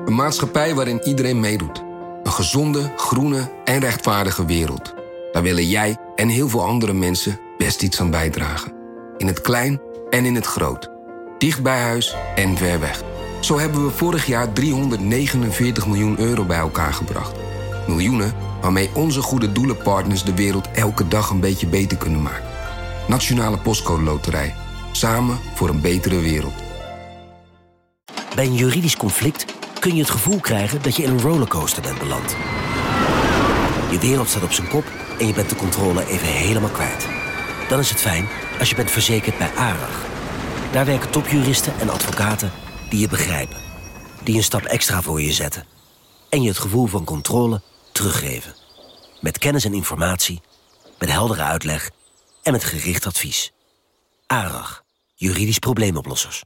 Een maatschappij waarin iedereen meedoet. Een gezonde, groene en rechtvaardige wereld. Daar willen jij en heel veel andere mensen best iets aan bijdragen. In het klein en in het groot. Dicht bij huis en ver weg. Zo hebben we vorig jaar 349 miljoen euro bij elkaar gebracht. Miljoenen waarmee onze goede doelenpartners de wereld elke dag een beetje beter kunnen maken. Nationale Postcode Loterij. Samen voor een betere wereld. Bij een juridisch conflict kun je het gevoel krijgen dat je in een rollercoaster bent beland. Je wereld staat op zijn kop en je bent de controle even helemaal kwijt. Dan is het fijn als je bent verzekerd bij ARAG. Daar werken topjuristen en advocaten die je begrijpen. Die een stap extra voor je zetten. En je het gevoel van controle teruggeven. Met kennis en informatie, met heldere uitleg en met gericht advies. ARAG, juridisch probleemoplossers.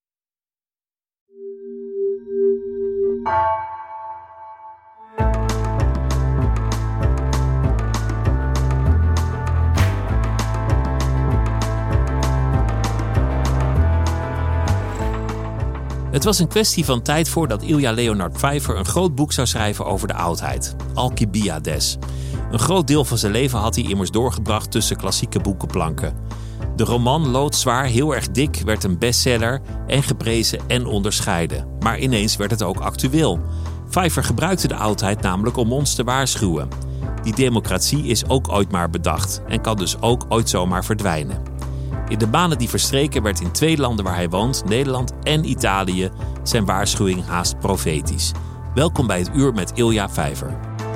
Het was een kwestie van tijd voordat Ilja Leonard Pfeiffer een groot boek zou schrijven over de oudheid. Alcibiades. Een groot deel van zijn leven had hij immers doorgebracht tussen klassieke boekenplanken. De roman loodzwaar, heel erg dik, werd een bestseller en geprezen en onderscheiden. Maar ineens werd het ook actueel. Pfeiffer gebruikte de oudheid namelijk om ons te waarschuwen. Die democratie is ook ooit maar bedacht en kan dus ook ooit zomaar verdwijnen. In de maanden die verstreken werd in 2 landen waar hij woont, Nederland en Italië, zijn waarschuwing haast profetisch. Welkom bij het Uur met Ilja Pfeiffer.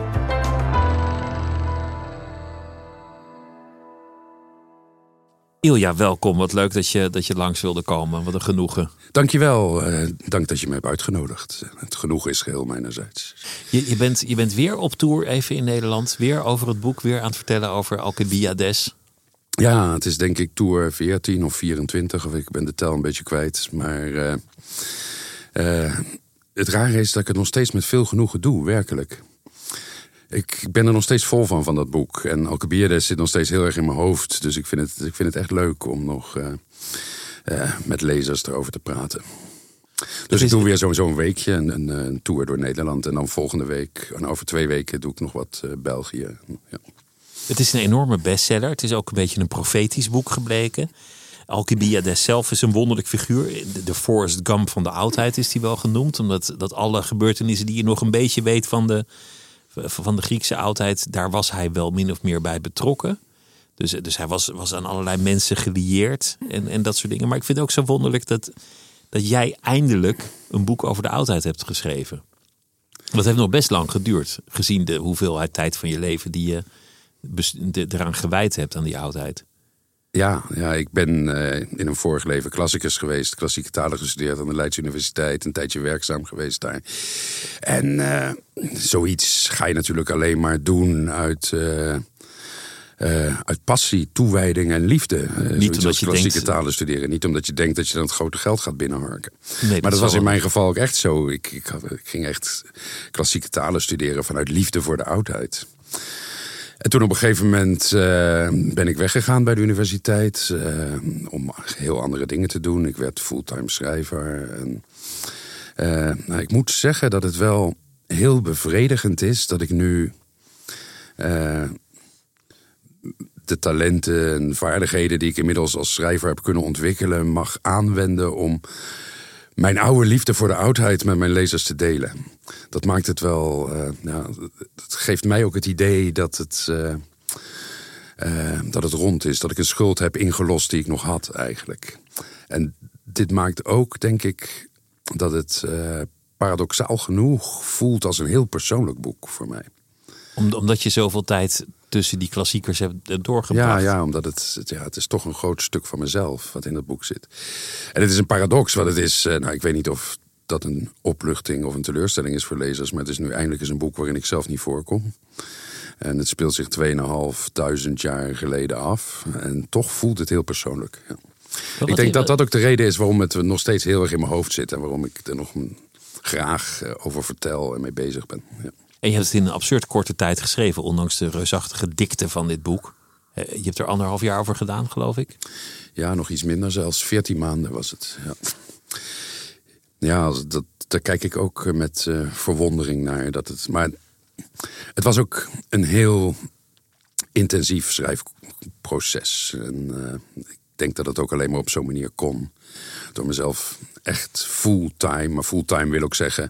Ilja, welkom. Wat leuk dat je langs wilde komen. Wat een genoegen. Dankjewel. Dank dat je me hebt uitgenodigd. Het genoegen is geheel mijnerzijds. Je bent weer op tour even in Nederland. Weer over het boek. Weer aan het vertellen over Alcibiades. Ja, het is denk ik tour 14 of 24. Of ik ben de tel een beetje kwijt. Maar het rare is dat ik het nog steeds met veel genoegen doe. Werkelijk. Ik ben er nog steeds vol van dat boek. En Alcibiades zit nog steeds heel erg in mijn hoofd. Dus ik vind het echt leuk om nog met lezers erover te praten. Dus ik doe weer zo'n weekje, een tour door Nederland. En dan volgende week, en over 2 weken, doe ik nog wat België. Ja. Het is een enorme bestseller. Het is ook een beetje een profetisch boek gebleken. Alcibiades zelf is een wonderlijk figuur. De Forrest Gump van de oudheid is hij wel genoemd. Omdat alle gebeurtenissen die je nog een beetje weet van de Griekse oudheid, daar was hij wel min of meer bij betrokken. Dus hij was aan allerlei mensen gelieerd en dat soort dingen. Maar ik vind het ook zo wonderlijk dat jij eindelijk een boek over de oudheid hebt geschreven. Dat heeft nog best lang geduurd, gezien de hoeveelheid tijd van je leven die je eraan gewijd hebt aan die oudheid. Ja, ik ben in een vorig leven klassicus geweest. Klassieke talen gestudeerd aan de Leids Universiteit. Een tijdje werkzaam geweest daar. En zoiets ga je natuurlijk alleen maar doen uit passie, toewijding en liefde. Niet omdat je klassieke denkt, talen studeren. Niet omdat je denkt dat je dan het grote geld gaat binnenharken. Nee, maar dat was in mijn geval ook echt zo. Ik ging echt klassieke talen studeren vanuit liefde voor de oudheid. En toen op een gegeven moment ben ik weggegaan bij de universiteit om heel andere dingen te doen. Ik werd fulltime schrijver. En, ik moet zeggen dat het wel heel bevredigend is dat ik nu de talenten en vaardigheden die ik inmiddels als schrijver heb kunnen ontwikkelen mag aanwenden om mijn oude liefde voor de oudheid met mijn lezers te delen. Dat maakt het wel. Dat geeft mij ook het idee dat het rond is. Dat ik een schuld heb ingelost die ik nog had eigenlijk. En dit maakt ook, denk ik, dat het paradoxaal genoeg voelt als een heel persoonlijk boek voor mij. Omdat je zoveel tijd tussen die klassiekers hebt doorgebracht. Ja, omdat het is toch een groot stuk van mezelf wat in het boek zit. En het is een paradox, want het is, ik weet niet of dat een opluchting of een teleurstelling is voor lezers, maar het is nu eindelijk eens een boek waarin ik zelf niet voorkom. En het speelt zich 2500 jaar geleden af. En toch voelt het heel persoonlijk. Ja. Ik denk dat dat ook de reden is waarom het nog steeds heel erg in mijn hoofd zit. En waarom ik er nog graag over vertel en mee bezig ben. Ja. En je hebt het in een absurd korte tijd geschreven, ondanks de reusachtige dikte van dit boek. Je hebt er 1,5 jaar over gedaan, geloof ik. Ja, nog iets minder zelfs. 14 maanden was het. Ja, daar kijk ik ook met verwondering naar. Maar het was ook een heel intensief schrijfproces. En ik denk dat het ook alleen maar op zo'n manier kon. Door mezelf echt fulltime, maar fulltime wil ook zeggen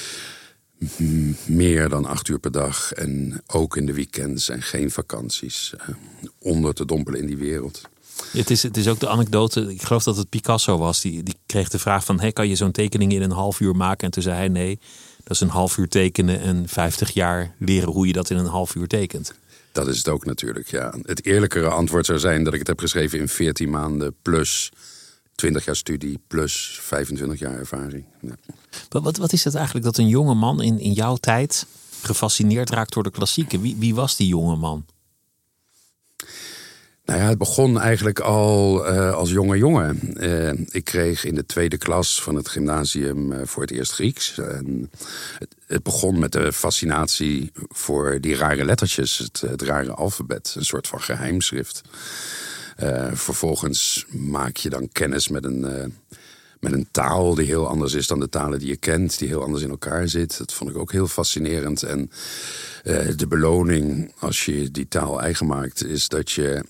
meer dan 8 uur per dag. En ook in de weekends en geen vakanties. Onder te dompelen in die wereld. Ja, het is ook de anekdote, ik geloof dat het Picasso was. Die kreeg de vraag van, kan je zo'n tekening in een half uur maken? En toen zei hij, nee, dat is een half uur tekenen en 50 jaar leren hoe je dat in een half uur tekent. Dat is het ook natuurlijk, ja. Het eerlijkere antwoord zou zijn dat ik het heb geschreven in 14 maanden plus 20 jaar studie plus 25 jaar ervaring. Ja. Wat is het eigenlijk dat een jonge man in jouw tijd gefascineerd raakt door de klassieken? Wie was die jonge man? Nou ja, het begon eigenlijk al als jonge jongen. Ik kreeg in de 2e klas van het gymnasium voor het eerst Grieks. En het begon met de fascinatie voor die rare lettertjes, het rare alfabet. Een soort van geheimschrift. Vervolgens maak je dan kennis met een taal die heel anders is dan de talen die je kent. Die heel anders in elkaar zit. Dat vond ik ook heel fascinerend. En de beloning als je die taal eigen maakt is dat je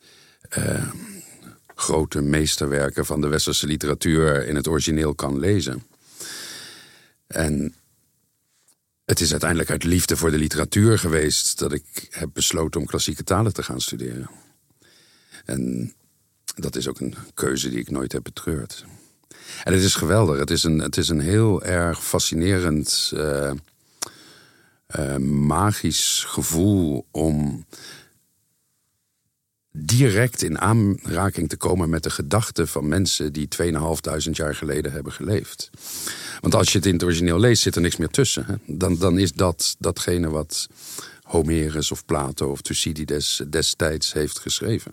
grote meesterwerken van de westerse literatuur in het origineel kan lezen. En het is uiteindelijk uit liefde voor de literatuur geweest dat ik heb besloten om klassieke talen te gaan studeren. En dat is ook een keuze die ik nooit heb betreurd. En het is geweldig. Het is een heel erg fascinerend, magisch gevoel om direct in aanraking te komen met de gedachten van mensen die 2500 jaar geleden hebben geleefd. Want als je het in het origineel leest, zit er niks meer tussen. Hè? Dan is datgene wat Homerus of Plato of Thucydides destijds heeft geschreven.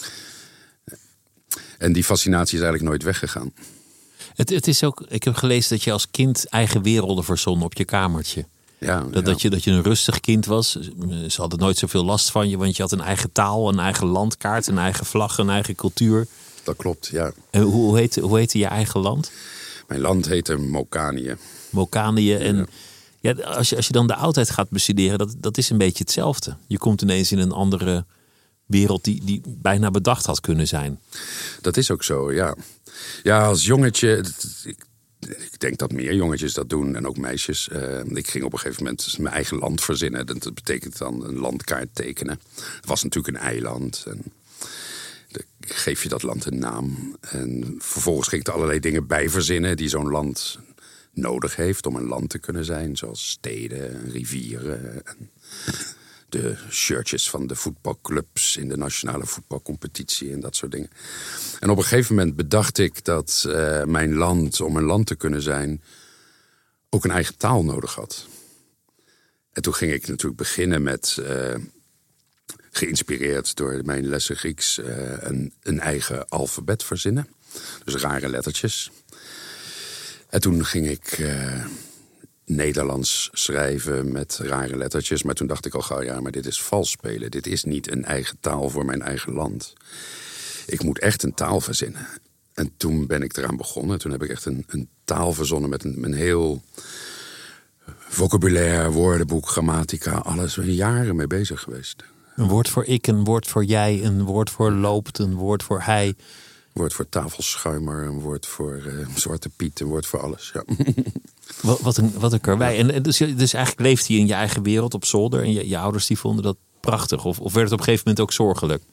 En die fascinatie is eigenlijk nooit weggegaan. Het is ook, ik heb gelezen dat je als kind eigen werelden verzon op je kamertje. Ja, dat je een rustig kind was. Ze hadden nooit zoveel last van je, want je had een eigen taal, een eigen landkaart, een eigen vlag, een eigen cultuur. Dat klopt, ja. En hoe heette je eigen land? Mijn land heette Mokanië. Mokanië. En ja, als je dan de oudheid gaat bestuderen, dat is een beetje hetzelfde. Je komt ineens in een andere wereld die bijna bedacht had kunnen zijn. Dat is ook zo, ja. Ja, als jongetje, ik denk dat meer jongetjes dat doen en ook meisjes. Ik ging op een gegeven moment mijn eigen land verzinnen. Dat betekent dan een landkaart tekenen. Het was natuurlijk een eiland. En dan geef je dat land een naam. En vervolgens ging ik er allerlei dingen bij verzinnen die zo'n land nodig heeft om een land te kunnen zijn. Zoals steden, rivieren en de shirtjes van de voetbalclubs in de nationale voetbalcompetitie en dat soort dingen. En op een gegeven moment bedacht ik dat mijn land, om een land te kunnen zijn, ook een eigen taal nodig had. En toen ging ik natuurlijk beginnen met, geïnspireerd door mijn lessen Grieks, een eigen alfabet verzinnen. Dus rare lettertjes. En toen ging ik Nederlands schrijven met rare lettertjes. Maar toen dacht ik al gauw, ja, maar dit is vals spelen. Dit is niet een eigen taal voor mijn eigen land. Ik moet echt een taal verzinnen. En toen ben ik eraan begonnen. Toen heb ik echt een taal verzonnen met een heel vocabulaire, woordenboek, grammatica. Alles, jaren mee bezig geweest. Een woord voor ik, een woord voor jij, een woord voor loopt, een woord voor hij. Een woord voor tafelschuimer, een woord voor Zwarte Piet, een woord voor alles, ja. Wat een karwei. En dus eigenlijk leeft hij in je eigen wereld op zolder. En je ouders die vonden dat prachtig. Of werd het op een gegeven moment ook zorgelijk?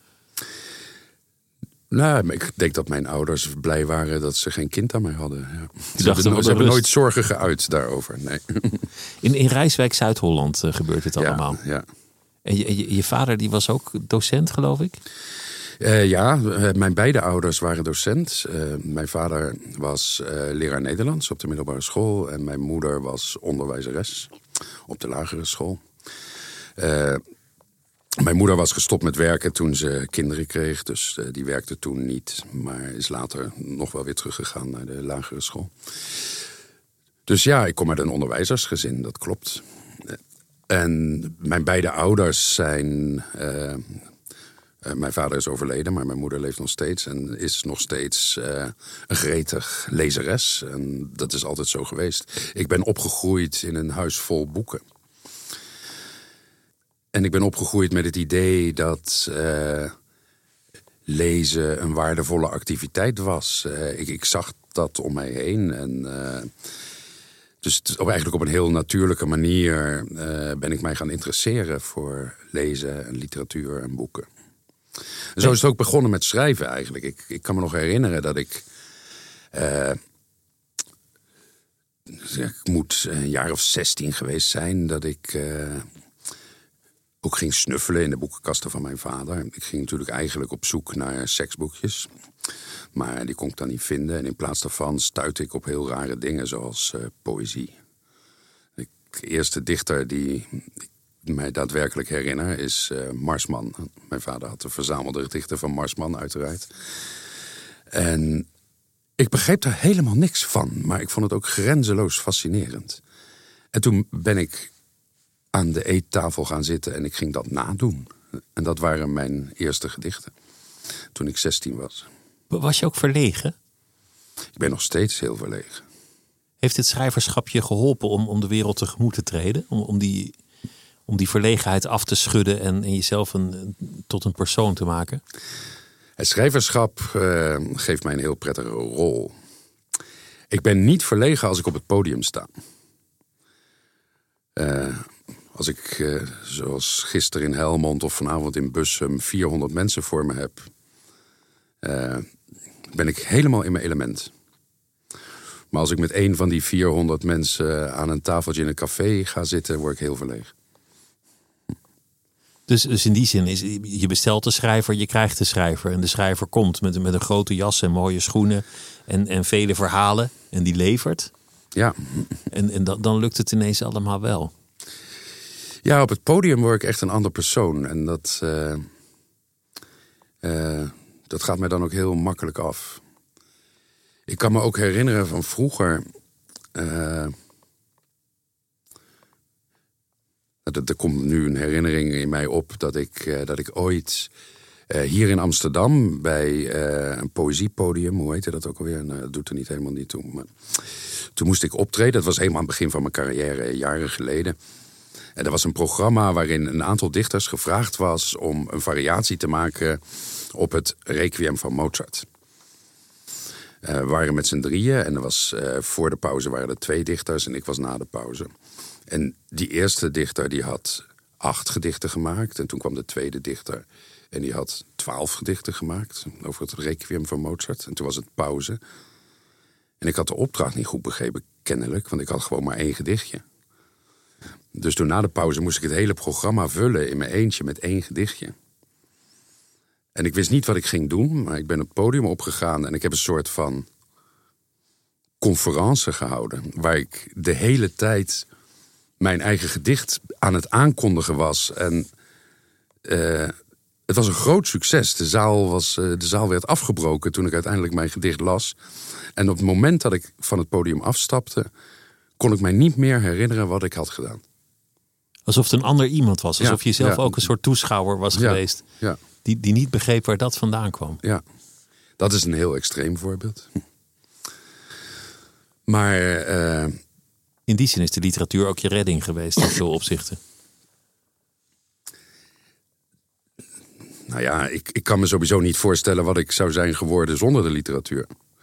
Nou, ik denk dat mijn ouders blij waren dat ze geen kind aan mij hadden. Ja. Ze hebben nooit zorgen geuit daarover, nee. In Rijswijk, Zuid-Holland gebeurt dit allemaal. Ja. En je vader die was ook docent, geloof ik? Ja, mijn beide ouders waren docent. Mijn vader was leraar Nederlands op de middelbare school. En mijn moeder was onderwijzeres op de lagere school. Mijn moeder was gestopt met werken toen ze kinderen kreeg. Dus die werkte toen niet. Maar is later nog wel weer teruggegaan naar de lagere school. Dus ja, ik kom uit een onderwijzersgezin, dat klopt. En mijn beide ouders zijn Mijn vader is overleden, maar mijn moeder leeft nog steeds. En is nog steeds een gretig lezeres. En dat is altijd zo geweest. Ik ben opgegroeid in een huis vol boeken. En ik ben opgegroeid met het idee dat lezen een waardevolle activiteit was. Ik zag dat om mij heen. En dus eigenlijk op een heel natuurlijke manier ben ik mij gaan interesseren voor lezen en literatuur en boeken. En zo is het ook begonnen met schrijven eigenlijk. Ik kan me nog herinneren dat ik moet een jaar of 16 geweest zijn, dat ik ook ging snuffelen in de boekenkasten van mijn vader. Ik ging natuurlijk eigenlijk op zoek naar seksboekjes. Maar die kon ik dan niet vinden. En in plaats daarvan stuitte ik op heel rare dingen zoals poëzie. De eerste dichter die ik mij daadwerkelijk herinner is Marsman. Mijn vader had de verzamelde gedichten van Marsman uiteraard. En ik begreep daar helemaal niks van. Maar ik vond het ook grenzeloos fascinerend. En toen ben ik aan de eettafel gaan zitten en ik ging dat nadoen. En dat waren mijn eerste gedichten. Toen ik 16 was. Was je ook verlegen? Ik ben nog steeds heel verlegen. Heeft het schrijverschap je geholpen om de wereld tegemoet te treden? Om die verlegenheid af te schudden en jezelf tot een persoon te maken? Het schrijverschap geeft mij een heel prettige rol. Ik ben niet verlegen als ik op het podium sta. Als ik, zoals gisteren in Helmond of vanavond in Bussum, 400 mensen voor me heb, ben ik helemaal in mijn element. Maar als ik met een van die 400 mensen aan een tafeltje in een café ga zitten, word ik heel verlegen. Dus in die zin is je bestelt de schrijver, je krijgt de schrijver. En de schrijver komt met een grote jas en mooie schoenen en vele verhalen. En die levert. Ja. En dan lukt het ineens allemaal wel. Ja, op het podium word ik echt een ander persoon. En dat gaat mij dan ook heel makkelijk af. Ik kan me ook herinneren van vroeger. Er komt nu een herinnering in mij op dat ik ooit hier in Amsterdam bij een poëziepodium, hoe heette dat ook alweer? Nou, dat doet er niet helemaal niet toe. Maar toen moest ik optreden. Dat was helemaal aan het begin van mijn carrière, jaren geleden. En er was een programma waarin een aantal dichters gevraagd was om een variatie te maken op het Requiem van Mozart. We waren met z'n drieën en er was, voor de pauze waren er 2 dichters en ik was na de pauze. En die eerste dichter die had 8 gedichten gemaakt. En toen kwam de tweede dichter en die had 12 gedichten gemaakt over het Requiem van Mozart. En toen was het pauze. En ik had de opdracht niet goed begrepen, kennelijk, want ik had gewoon maar 1 gedichtje. Dus toen na de pauze moest ik het hele programma vullen in mijn eentje met 1 gedichtje. En ik wist niet wat ik ging doen, maar ik ben het podium opgegaan en ik heb een soort van conferentie gehouden, waar ik de hele tijd mijn eigen gedicht aan het aankondigen was. En het was een groot succes. De zaal werd afgebroken toen ik uiteindelijk mijn gedicht las. En op het moment dat ik van het podium afstapte, kon ik mij niet meer herinneren wat ik had gedaan. Alsof het een ander iemand was. Alsof je zelf ook een soort toeschouwer was geweest. Ja. Die niet begreep waar dat vandaan kwam. Ja, dat is een heel extreem voorbeeld. Maar in die zin is de literatuur ook je redding geweest in veel opzichten. Nou ja, ik kan me sowieso niet voorstellen wat ik zou zijn geworden zonder de literatuur.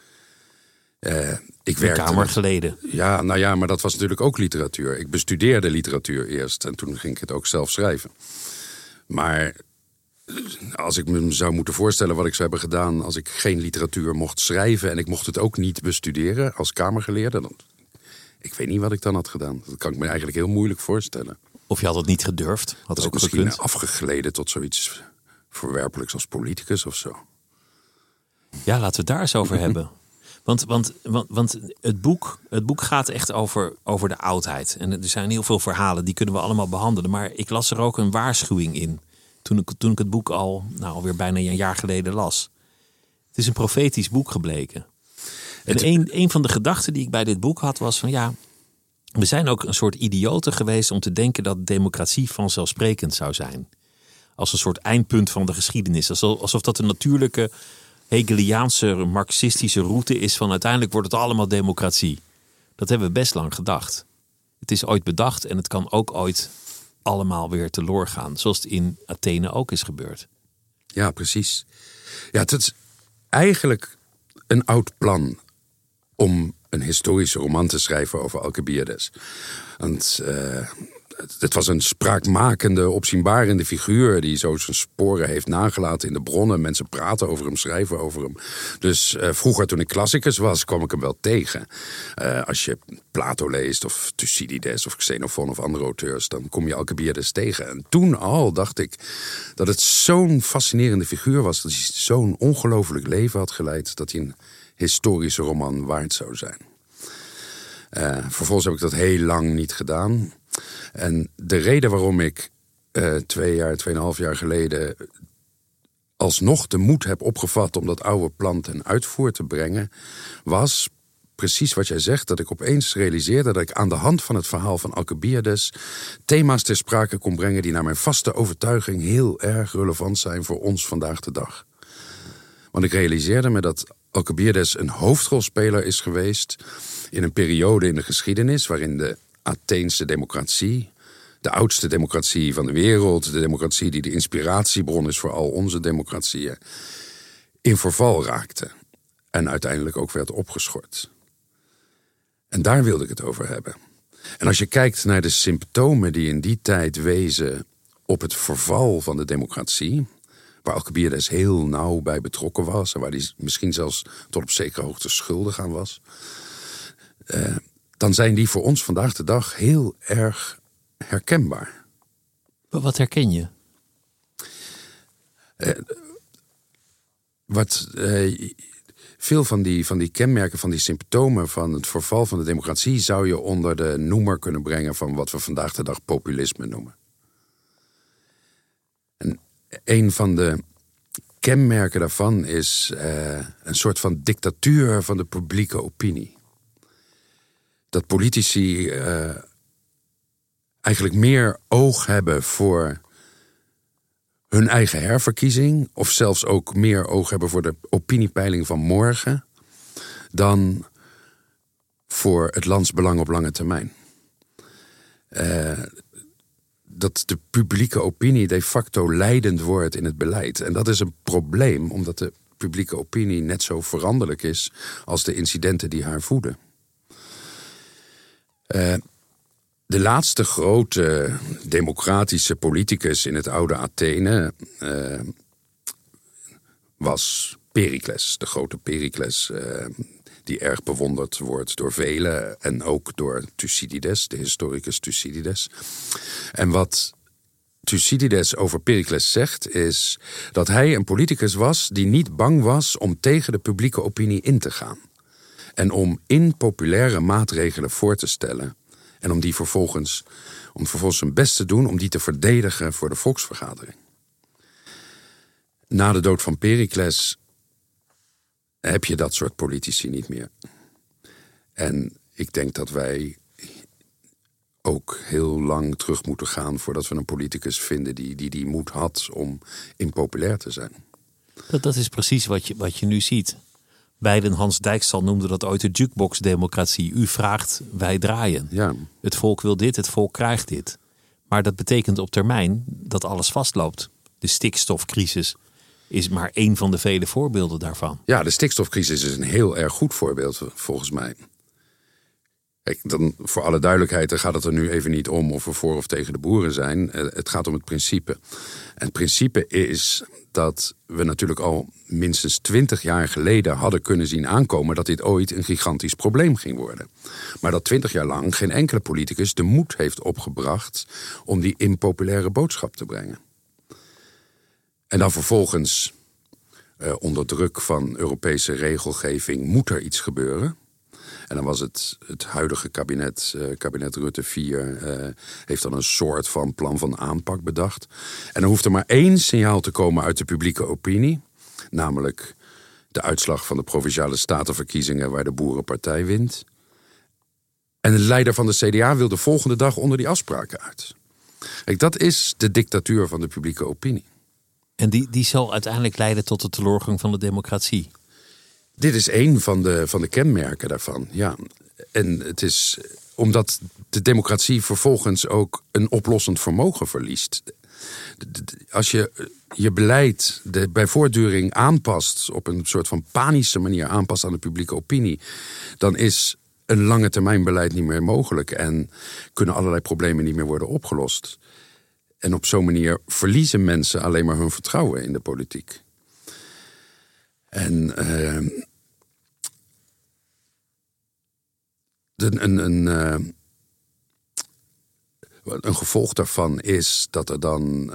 Ik werkte een kamer geleden. Ja, nou ja, maar dat was natuurlijk ook literatuur. Ik bestudeerde literatuur eerst en toen ging ik het ook zelf schrijven. Maar als ik me zou moeten voorstellen wat ik zou hebben gedaan als ik geen literatuur mocht schrijven en ik mocht het ook niet bestuderen als kamergeleerde, dan, ik weet niet wat ik dan had gedaan. Dat kan ik me eigenlijk heel moeilijk voorstellen. Of je had het niet gedurfd. Had was ook ik misschien gekund. afgegleden tot zoiets verwerpelijks als politicus of zo. Ja, laten we het daar eens over hebben. Want het boek gaat echt over de oudheid. En er zijn heel veel verhalen, die kunnen we allemaal behandelen. Maar ik las er ook een waarschuwing in. Toen ik het boek alweer bijna een jaar geleden las. Het is een profetisch boek gebleken. En een van de gedachten die ik bij dit boek had was van ja, we zijn ook een soort idioten geweest om te denken dat democratie vanzelfsprekend zou zijn. als een soort eindpunt van de geschiedenis. Alsof dat een natuurlijke Hegeliaanse, marxistische route is van uiteindelijk wordt het allemaal democratie. Dat hebben we best lang gedacht. Het is ooit bedacht en het kan ook ooit allemaal weer teloor gaan. Zoals het in Athene ook is gebeurd. Ja, precies. Ja, het is eigenlijk een oud plan om een historische roman te schrijven over Alcibiades. Want het was een spraakmakende, opzienbarende figuur die zo zijn sporen heeft nagelaten in de bronnen. Mensen praten over hem, schrijven over hem. Dus vroeger toen ik klassicus was, kwam ik hem wel tegen. Als je Plato leest of Thucydides of Xenophon of andere auteurs, dan kom je Alcibiades tegen. En toen al dacht ik dat het zo'n fascinerende figuur was, dat hij zo'n ongelooflijk leven had geleid, dat hij een historische roman waard zou zijn. Vervolgens heb ik dat heel lang niet gedaan. En de reden waarom ik 2,5 jaar geleden alsnog de moed heb opgevat om dat oude plan ten uitvoer te brengen, was precies wat jij zegt, dat ik opeens realiseerde dat ik aan de hand van het verhaal van Alcibiades thema's ter sprake kon brengen die naar mijn vaste overtuiging heel erg relevant zijn voor ons vandaag de dag. Want ik realiseerde me dat Alcibiades een hoofdrolspeler is geweest in een periode in de geschiedenis waarin de Atheense democratie, de oudste democratie van de wereld, de democratie die de inspiratiebron is voor al onze democratieën, in verval raakte en uiteindelijk ook werd opgeschort. En daar wilde ik het over hebben. En als je kijkt naar de symptomen die in die tijd wezen op het verval van de democratie, waar Alcibiades heel nauw bij betrokken was en waar hij misschien zelfs tot op zekere hoogte schuldig aan was, dan zijn die voor ons vandaag de dag heel erg herkenbaar. Wat herken je? Veel van die kenmerken, van die symptomen van het verval van de democratie zou je onder de noemer kunnen brengen van wat we vandaag de dag populisme noemen. En een van de kenmerken daarvan is een soort van dictatuur van de publieke opinie. Dat politici eigenlijk meer oog hebben voor hun eigen herverkiezing, of zelfs ook meer oog hebben voor de opiniepeiling van morgen, dan voor het landsbelang op lange termijn. Dat de publieke opinie de facto leidend wordt in het beleid. En dat is een probleem, omdat de publieke opinie net zo veranderlijk is als de incidenten die haar voeden. De laatste grote democratische politicus in het oude Athene was Pericles, de grote Pericles, die erg bewonderd wordt door velen en ook door Thucydides, de historicus Thucydides. En wat Thucydides over Pericles zegt is dat hij een politicus was die niet bang was om tegen de publieke opinie in te gaan. En om impopulaire maatregelen voor te stellen. En om vervolgens zijn best te doen om die te verdedigen voor de volksvergadering. Na de dood van Pericles heb je dat soort politici niet meer. En ik denk dat wij ook heel lang terug moeten gaan voordat we een politicus vinden die moed had om impopulair te zijn. Dat is precies wat je nu ziet. Biden Hans Dijkstal noemde dat ooit de jukebox-democratie. U vraagt, wij draaien. Ja. Het volk wil dit, het volk krijgt dit. Maar dat betekent op termijn dat alles vastloopt. De stikstofcrisis is maar één van de vele voorbeelden daarvan. Ja, de stikstofcrisis is een heel erg goed voorbeeld volgens mij. Kijk, dan voor alle duidelijkheid, dan gaat het er nu even niet om of we voor of tegen de boeren zijn. Het gaat om het principe. En het principe is dat we natuurlijk al minstens 20 jaar geleden hadden kunnen zien aankomen dat dit ooit een gigantisch probleem ging worden. Maar dat 20 jaar lang geen enkele politicus de moed heeft opgebracht om die impopulaire boodschap te brengen. En dan vervolgens, onder druk van Europese regelgeving, moet er iets gebeuren. En dan was het huidige kabinet Rutte 4, heeft dan een soort van plan van aanpak bedacht. En dan hoeft er maar één signaal te komen uit de publieke opinie. Namelijk de uitslag van de Provinciale Statenverkiezingen waar de Boerenpartij wint. En de leider van de CDA wil de volgende dag onder die afspraken uit. Kijk, dat is de dictatuur van de publieke opinie. En die zal uiteindelijk leiden tot de teleurgang van de democratie. Dit is één van de kenmerken daarvan, ja. En het is omdat de democratie vervolgens ook een oplossend vermogen verliest. Als je je beleid bij voortduring aanpast, op een soort van panische manier aanpast aan de publieke opinie, dan is een lange termijn beleid niet meer mogelijk en kunnen allerlei problemen niet meer worden opgelost. En op zo'n manier verliezen mensen alleen maar hun vertrouwen in de politiek. En een gevolg daarvan is dat er dan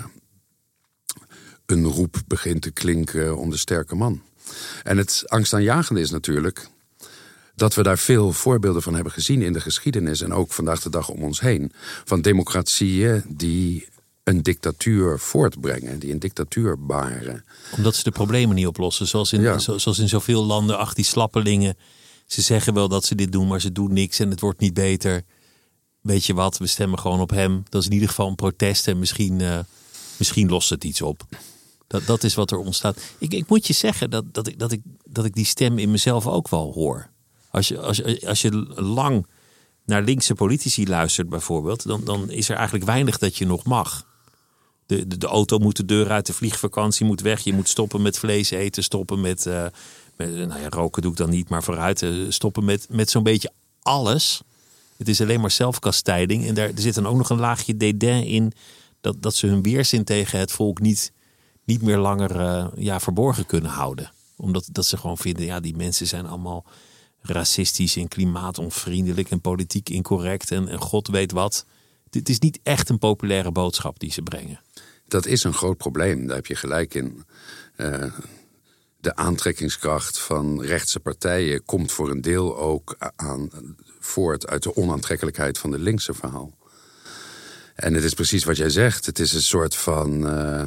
een roep begint te klinken om de sterke man. En het angstaanjagende is natuurlijk dat we daar veel voorbeelden van hebben gezien in de geschiedenis en ook vandaag de dag om ons heen. Van democratieën die een dictatuur voortbrengen, die een dictatuur baren. Omdat ze de problemen niet oplossen. Zoals in zoveel landen, ach, die slappelingen. Ze zeggen wel dat ze dit doen, maar ze doen niks en het wordt niet beter. Weet je wat, we stemmen gewoon op hem. Dat is in ieder geval een protest en misschien lost het iets op. Dat is wat er ontstaat. Ik moet je zeggen dat ik die stem in mezelf ook wel hoor. Als je lang naar linkse politici luistert bijvoorbeeld, dan is er eigenlijk weinig dat je nog mag. De auto moet de deur uit, de vliegvakantie moet weg. Je moet stoppen met vlees eten, stoppen met roken doe ik dan niet, maar vooruit. Stoppen met zo'n beetje alles. Het is alleen maar zelfkastijding. En er zit dan ook nog een laagje dédain in dat ze hun weerzin tegen het volk niet meer langer verborgen kunnen houden. Omdat ze gewoon vinden, die mensen zijn allemaal racistisch en klimaatonvriendelijk en politiek incorrect en god weet wat. Het is niet echt een populaire boodschap die ze brengen. Dat is een groot probleem, daar heb je gelijk in. De aantrekkingskracht van rechtse partijen komt voor een deel ook voort uit de onaantrekkelijkheid van de linkse verhaal. En het is precies wat jij zegt. Het is een soort van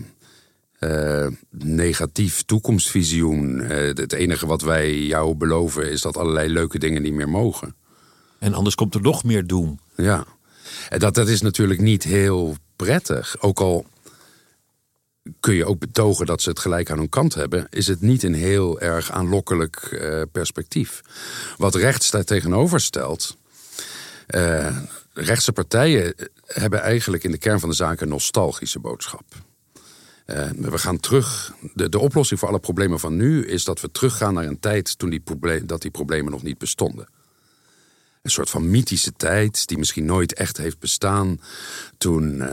negatief toekomstvisioen. Het enige wat wij jou beloven is dat allerlei leuke dingen niet meer mogen. En anders komt er nog meer doem. Ja, en dat is natuurlijk niet heel prettig. Ook al kun je ook betogen dat ze het gelijk aan hun kant hebben, is het niet een heel erg aanlokkelijk perspectief. Wat rechts daar tegenover stelt, rechtse partijen hebben eigenlijk in de kern van de zaak een nostalgische boodschap. We gaan terug. De oplossing voor alle problemen van nu is dat we teruggaan naar een tijd toen die problemen nog niet bestonden. Een soort van mythische tijd die misschien nooit echt heeft bestaan. Toen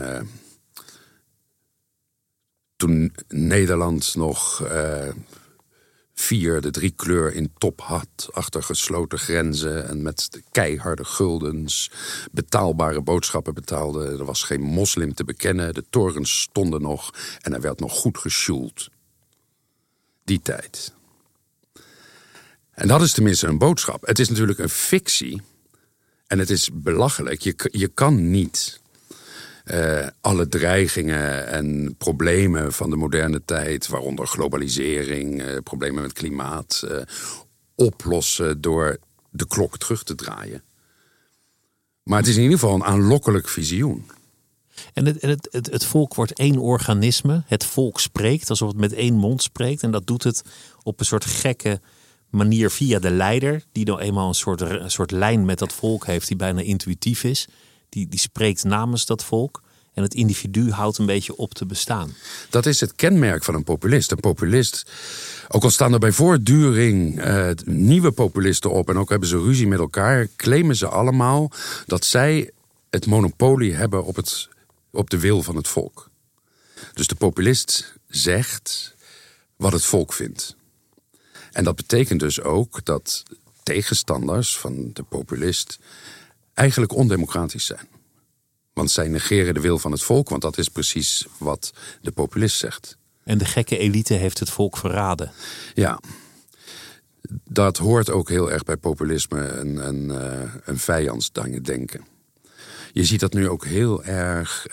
Nederland nog 4 de 3 kleur in top had, achter gesloten grenzen en met de keiharde guldens betaalbare boodschappen betaalde. Er was geen moslim te bekennen, de torens stonden nog en er werd nog goed gesjoeld. Die tijd. En dat is tenminste een boodschap. Het is natuurlijk een fictie en het is belachelijk. Je kan niet alle dreigingen en problemen van de moderne tijd, waaronder globalisering, problemen met klimaat, oplossen door de klok terug te draaien. Maar het is in ieder geval een aanlokkelijk visioen. En het volk wordt één organisme. Het volk spreekt alsof het met één mond spreekt. En dat doet het op een soort gekke manier via de leider, die nou eenmaal een soort lijn met dat volk heeft die bijna intuïtief is. Die spreekt namens dat volk. En het individu houdt een beetje op te bestaan. Dat is het kenmerk van een populist. Een populist, ook al staan er bij voortduring nieuwe populisten op en ook hebben ze ruzie met elkaar, claimen ze allemaal dat zij het monopolie hebben op de wil van het volk. Dus de populist zegt wat het volk vindt. En dat betekent dus ook dat tegenstanders van de populist eigenlijk ondemocratisch zijn. Want zij negeren de wil van het volk, want dat is precies wat de populist zegt. En de gekke elite heeft het volk verraden. Ja, dat hoort ook heel erg bij populisme, een vijandsdenken. Je ziet dat nu ook heel erg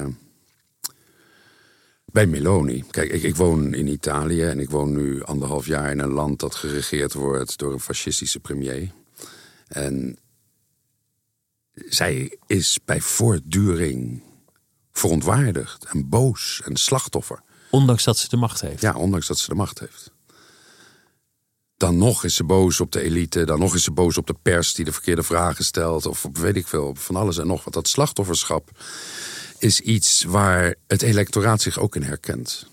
bij Meloni. Kijk, ik woon in Italië en ik woon nu 1,5 jaar in een land dat geregeerd wordt door een fascistische premier. En zij is bij voortduring verontwaardigd en boos en slachtoffer. Ondanks dat ze de macht heeft. Ja, ondanks dat ze de macht heeft. Dan nog is ze boos op de elite. Dan nog is ze boos op de pers die de verkeerde vragen stelt. Of op weet ik veel, op van alles en nog wat. Dat slachtofferschap is iets waar het electoraat zich ook in herkent.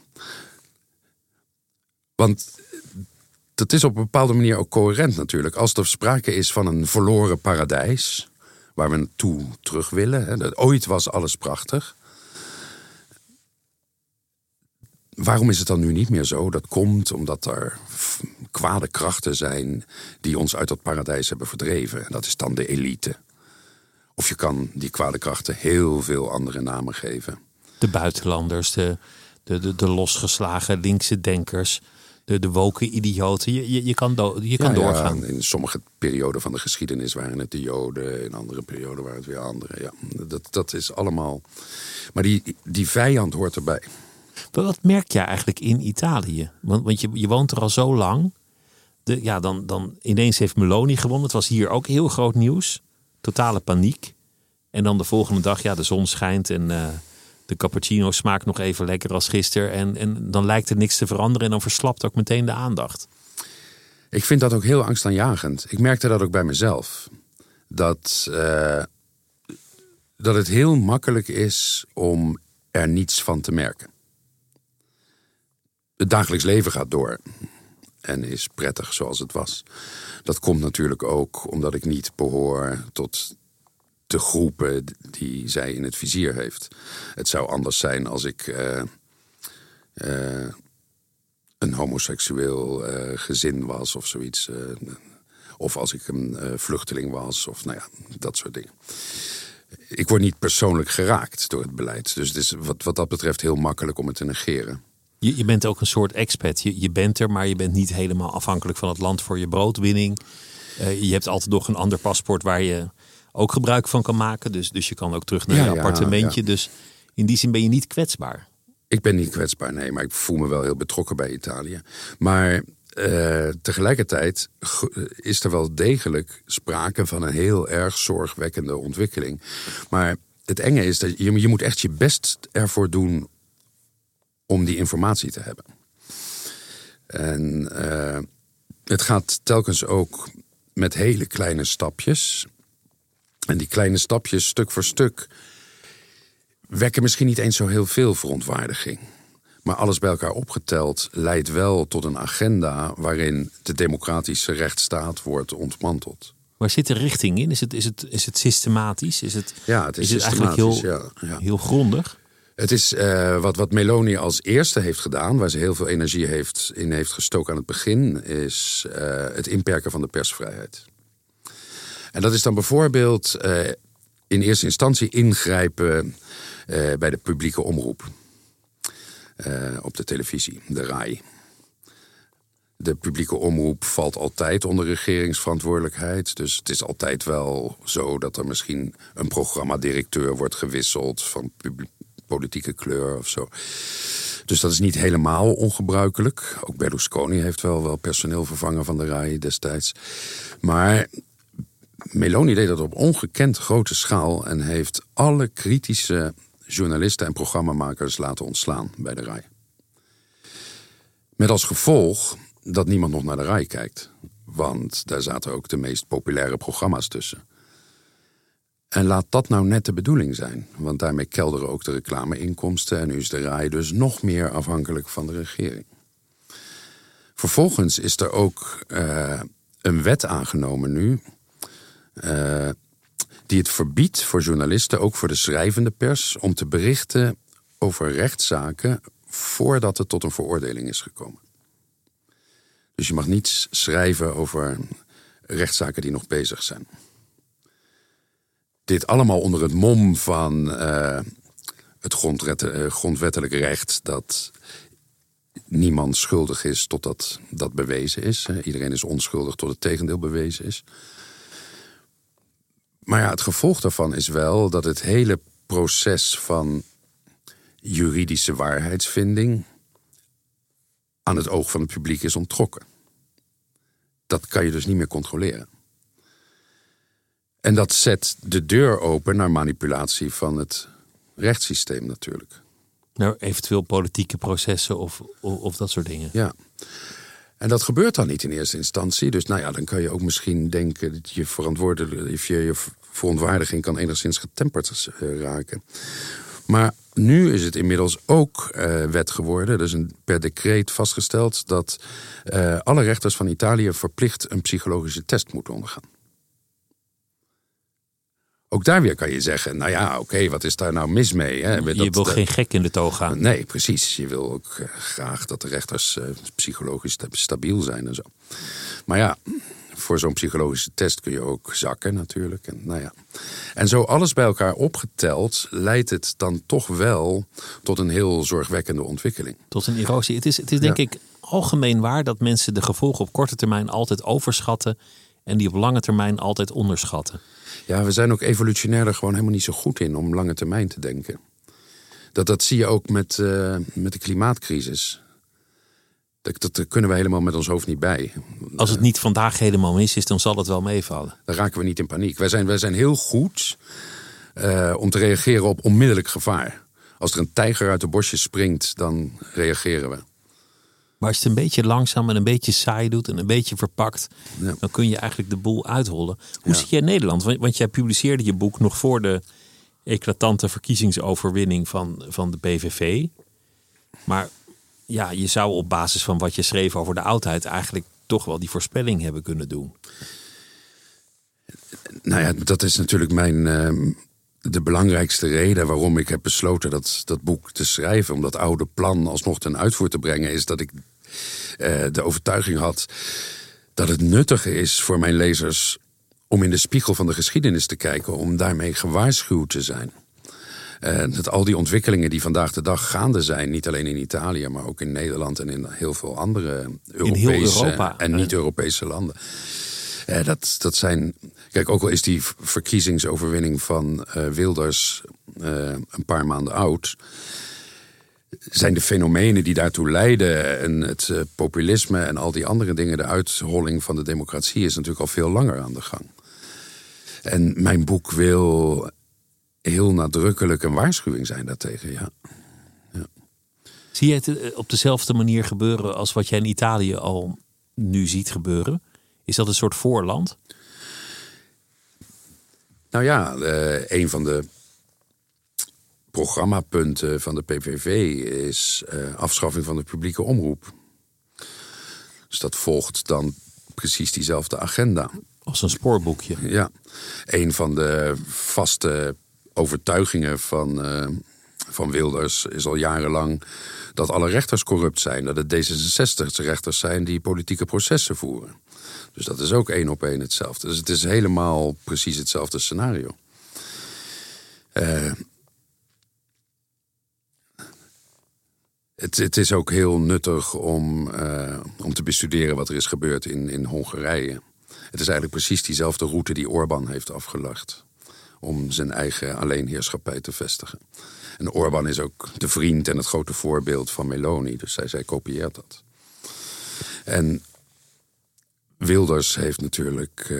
Want dat is op een bepaalde manier ook coherent natuurlijk. Als er sprake is van een verloren paradijs, waar we naartoe terug willen. Hè, ooit was alles prachtig. Waarom is het dan nu niet meer zo? Dat komt omdat er kwade krachten zijn die ons uit dat paradijs hebben verdreven. En dat is dan de elite. Of je kan die kwade krachten heel veel andere namen geven. De buitenlanders, de losgeslagen linkse denkers, de woke idioten. Je kan doorgaan. Ja, in sommige perioden van de geschiedenis waren het de Joden. In andere perioden waren het weer anderen. Ja, dat is allemaal. Maar die vijand hoort erbij. Maar wat merk jij eigenlijk in Italië? Want je woont er al zo lang. Dan ineens heeft Meloni gewonnen. Het was hier ook heel groot nieuws. Totale paniek. En dan de volgende dag, de zon schijnt en de cappuccino smaakt nog even lekker als gisteren. En dan lijkt er niks te veranderen en dan verslapt ook meteen de aandacht. Ik vind dat ook heel angstaanjagend. Ik merkte dat ook bij mezelf. Dat het heel makkelijk is om er niets van te merken. Het dagelijks leven gaat door en is prettig zoals het was. Dat komt natuurlijk ook omdat ik niet behoor tot de groepen die zij in het vizier heeft. Het zou anders zijn als ik een homoseksueel gezin was of zoiets. Of als ik een vluchteling was of dat soort dingen. Ik word niet persoonlijk geraakt door het beleid. Dus het is wat dat betreft heel makkelijk om het te negeren. Je bent ook een soort expat. Je bent er, maar je bent niet helemaal afhankelijk van het land voor je broodwinning. Je hebt altijd nog een ander paspoort waar je ook gebruik van kan maken. Dus je kan ook terug naar je appartementje. Ja. Dus in die zin ben je niet kwetsbaar. Ik ben niet kwetsbaar, nee. Maar ik voel me wel heel betrokken bij Italië. Maar tegelijkertijd is er wel degelijk sprake van een heel erg zorgwekkende ontwikkeling. Maar het enge is dat je moet echt je best ervoor doen om die informatie te hebben. En het gaat telkens ook met hele kleine stapjes. En die kleine stapjes, stuk voor stuk, wekken misschien niet eens zo heel veel verontwaardiging. Maar alles bij elkaar opgeteld leidt wel tot een agenda waarin de democratische rechtsstaat wordt ontmanteld. Waar zit de richting in? Is het systematisch? Is het eigenlijk heel grondig? Het is wat Meloni als eerste heeft gedaan, waar ze heel veel energie in heeft gestoken aan het begin, is het inperken van de persvrijheid. En dat is dan bijvoorbeeld in eerste instantie ingrijpen bij de publieke omroep. Op de televisie, de RAI. De publieke omroep valt altijd onder regeringsverantwoordelijkheid. Dus het is altijd wel zo dat er misschien een programmadirecteur wordt gewisseld van politieke kleur of zo. Dus dat is niet helemaal ongebruikelijk. Ook Berlusconi heeft wel personeel vervangen van de RAI destijds. Maar Meloni deed dat op ongekend grote schaal en heeft alle kritische journalisten en programmamakers laten ontslaan bij de RAI. Met als gevolg dat niemand nog naar de RAI kijkt. Want daar zaten ook de meest populaire programma's tussen. En laat dat nou net de bedoeling zijn. Want daarmee kelderen ook de reclameinkomsten. En nu is de RAI dus nog meer afhankelijk van de regering. Vervolgens is er ook een wet aangenomen nu, die het verbiedt voor journalisten, ook voor de schrijvende pers, om te berichten over rechtszaken voordat het tot een veroordeling is gekomen. Dus je mag niets schrijven over rechtszaken die nog bezig zijn. Dit allemaal onder het mom van het grondwettelijk recht dat niemand schuldig is totdat dat bewezen is. Iedereen is onschuldig tot het tegendeel bewezen is. Maar ja, het gevolg daarvan is wel dat het hele proces van juridische waarheidsvinding aan het oog van het publiek is onttrokken. Dat kan je dus niet meer controleren. En dat zet de deur open naar manipulatie van het rechtssysteem natuurlijk. Nou, eventueel politieke processen of dat soort dingen. Ja. En dat gebeurt dan niet in eerste instantie. Dus dan kan je ook misschien denken dat je verontwaardiging kan enigszins getemperd raken. Maar nu is het inmiddels ook wet geworden. Dus per decreet vastgesteld dat alle rechters van Italië verplicht een psychologische test moeten ondergaan. Ook daar weer kan je zeggen, oké, wat is daar nou mis mee? Hè? Je wil geen gek in de toog gaan. Nee, precies. Je wil ook graag dat de rechters psychologisch stabiel zijn en zo. Maar ja, voor zo'n psychologische test kun je ook zakken natuurlijk. En zo alles bij elkaar opgeteld leidt het dan toch wel tot een heel zorgwekkende ontwikkeling. Tot een erosie. Het is denk ik algemeen waar dat mensen de gevolgen op korte termijn altijd overschatten en die op lange termijn altijd onderschatten. Ja, we zijn ook evolutionair er gewoon helemaal niet zo goed in om lange termijn te denken. Dat zie je ook met de klimaatcrisis. Dat kunnen we helemaal met ons hoofd niet bij. Als het niet vandaag helemaal mis is, dan zal het wel meevallen. Dan raken we niet in paniek. Wij zijn heel goed om te reageren op onmiddellijk gevaar. Als er een tijger uit de bosjes springt, dan reageren we. Maar als je het een beetje langzaam en een beetje saai doet en een beetje verpakt, dan kun je eigenlijk de boel uithollen. Hoe zie jij Nederland? Want jij publiceerde je boek nog voor de eclatante verkiezingsoverwinning van de PVV. Maar ja, je zou op basis van wat je schreef over de oudheid eigenlijk toch wel die voorspelling hebben kunnen doen. Dat is natuurlijk de belangrijkste reden waarom ik heb besloten dat boek te schrijven. Om dat oude plan alsnog ten uitvoer te brengen, is dat ik de overtuiging had dat het nuttiger is voor mijn lezers om in de spiegel van de geschiedenis te kijken, om daarmee gewaarschuwd te zijn. Dat al die ontwikkelingen die vandaag de dag gaande zijn, niet alleen in Italië, maar ook in Nederland en in heel veel andere Europese en niet-Europese landen. Dat zijn. Kijk, ook al is die verkiezingsoverwinning van Wilders een paar maanden oud, zijn de fenomenen die daartoe leiden en het populisme en al die andere dingen, de uitholling van de democratie, is natuurlijk al veel langer aan de gang. En mijn boek wil heel nadrukkelijk een waarschuwing zijn daartegen, ja. Zie je het op dezelfde manier gebeuren als wat jij in Italië al nu ziet gebeuren? Is dat een soort voorland? Een van de programmapunten van de PVV is afschaffing van de publieke omroep. Dus dat volgt dan precies diezelfde agenda. Als een spoorboekje. Ja, een van de vaste overtuigingen van Wilders is al jarenlang dat alle rechters corrupt zijn. Dat het D66-rechters zijn die politieke processen voeren. Dus dat is ook 1 op 1 hetzelfde. Dus het is helemaal precies hetzelfde scenario. Het is ook heel nuttig om te bestuderen wat er is gebeurd in Hongarije. Het is eigenlijk precies diezelfde route die Orbán heeft afgelegd om zijn eigen alleenheerschappij te vestigen. En Orbán is ook de vriend en het grote voorbeeld van Meloni. Dus zij kopieert dat. En Wilders heeft natuurlijk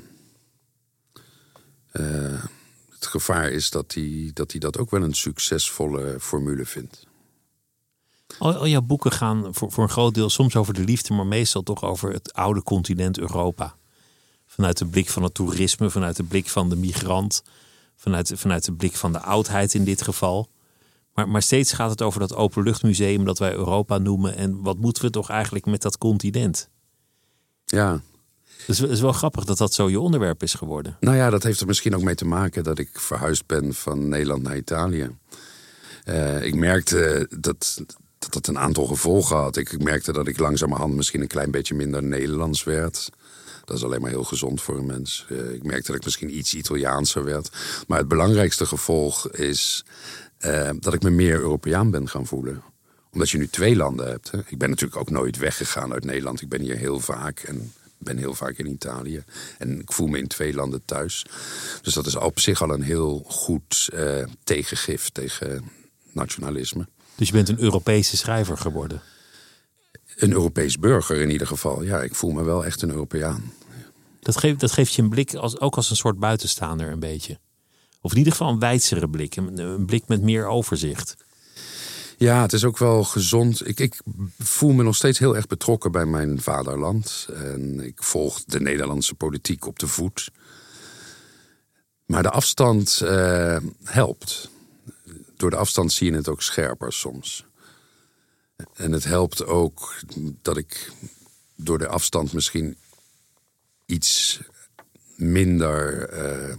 het gevaar is dat hij dat ook wel een succesvolle formule vindt. Al jouw boeken gaan voor een groot deel soms over de liefde, maar meestal toch over het oude continent Europa. Vanuit de blik van het toerisme, vanuit de blik van de migrant, vanuit de blik van de oudheid in dit geval. Maar steeds gaat het over dat openluchtmuseum dat wij Europa noemen. En wat moeten we toch eigenlijk met dat continent? Ja. Dus het is wel grappig dat dat zo je onderwerp is geworden. Dat heeft er misschien ook mee te maken dat ik verhuisd ben van Nederland naar Italië. Ik merkte dat een aantal gevolgen had. Ik merkte dat ik langzamerhand misschien een klein beetje minder Nederlands werd. Dat is alleen maar heel gezond voor een mens. Ik merkte dat ik misschien iets Italiaanser werd. Maar het belangrijkste gevolg is dat ik me meer Europeaan ben gaan voelen. Omdat je nu 2 landen hebt. Hè. Ik ben natuurlijk ook nooit weggegaan uit Nederland. Ik ben hier heel vaak en ben heel vaak in Italië. En ik voel me in 2 landen thuis. Dus dat is op zich al een heel goed tegengif tegen nationalisme. Dus je bent een Europese schrijver geworden? Een Europees burger in ieder geval. Ja, ik voel me wel echt een Europeaan. Dat geeft je een blik ook als een soort buitenstaander een beetje. Of in ieder geval een wijdzere blik. Een blik met meer overzicht. Ja, het is ook wel gezond. Ik voel me nog steeds heel erg betrokken bij mijn vaderland. En ik volg de Nederlandse politiek op de voet. Maar de afstand helpt. Door de afstand zie je het ook scherper soms. En het helpt ook dat ik door de afstand misschien iets minder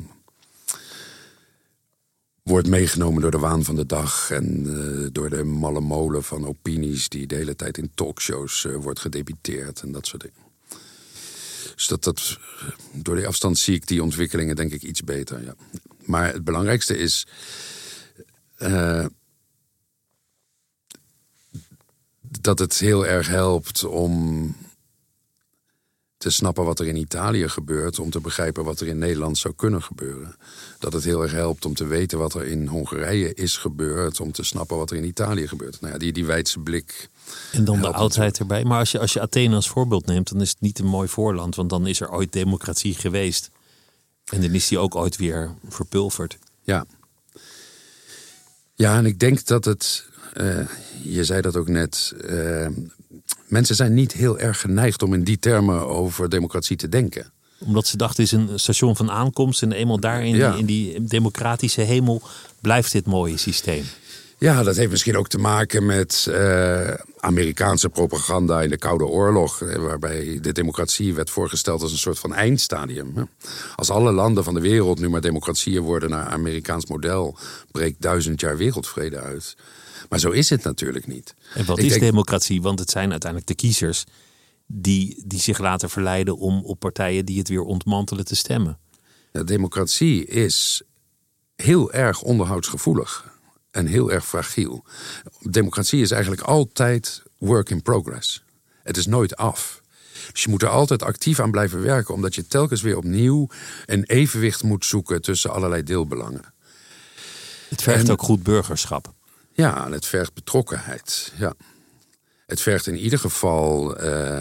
wordt meegenomen door de waan van de dag en door de malle molen van opinies die de hele tijd in talkshows wordt gedebiteerd en dat soort dingen. Dus door die afstand zie ik die ontwikkelingen denk ik iets beter. Ja. Maar het belangrijkste is dat het heel erg helpt om te snappen wat er in Italië gebeurt, om te begrijpen wat er in Nederland zou kunnen gebeuren. Dat het heel erg helpt om te weten wat er in Hongarije is gebeurd, om te snappen wat er in Italië gebeurt. Nou ja, die wijdse blik. En dan de oudheid erbij. Maar als je Athene als voorbeeld neemt, dan is het niet een mooi voorland, want dan is er ooit democratie geweest. En dan is die ook ooit weer verpulverd. Ja. Ja, en ik denk dat het, je zei dat ook net, mensen zijn niet heel erg geneigd om in die termen over democratie te denken. Omdat ze dachten, het is een station van aankomst en eenmaal daar in die democratische hemel blijft dit mooie systeem. Ja, dat heeft misschien ook te maken met Amerikaanse propaganda in de Koude Oorlog, waarbij de democratie werd voorgesteld als een soort van eindstadium. Als alle landen van de wereld nu maar democratieën worden naar Amerikaans model, breekt 1000 jaar wereldvrede uit. Maar zo is het natuurlijk niet. En wat is democratie? Want het zijn uiteindelijk de kiezers die zich laten verleiden om op partijen die het weer ontmantelen te stemmen. Ja, democratie is heel erg onderhoudsgevoelig en heel erg fragiel. Democratie is eigenlijk altijd work in progress. Het is nooit af. Dus je moet er altijd actief aan blijven werken, omdat je telkens weer opnieuw een evenwicht moet zoeken tussen allerlei deelbelangen. Het vergt ook goed burgerschap. Ja, en het vergt betrokkenheid. Ja. Het vergt in ieder geval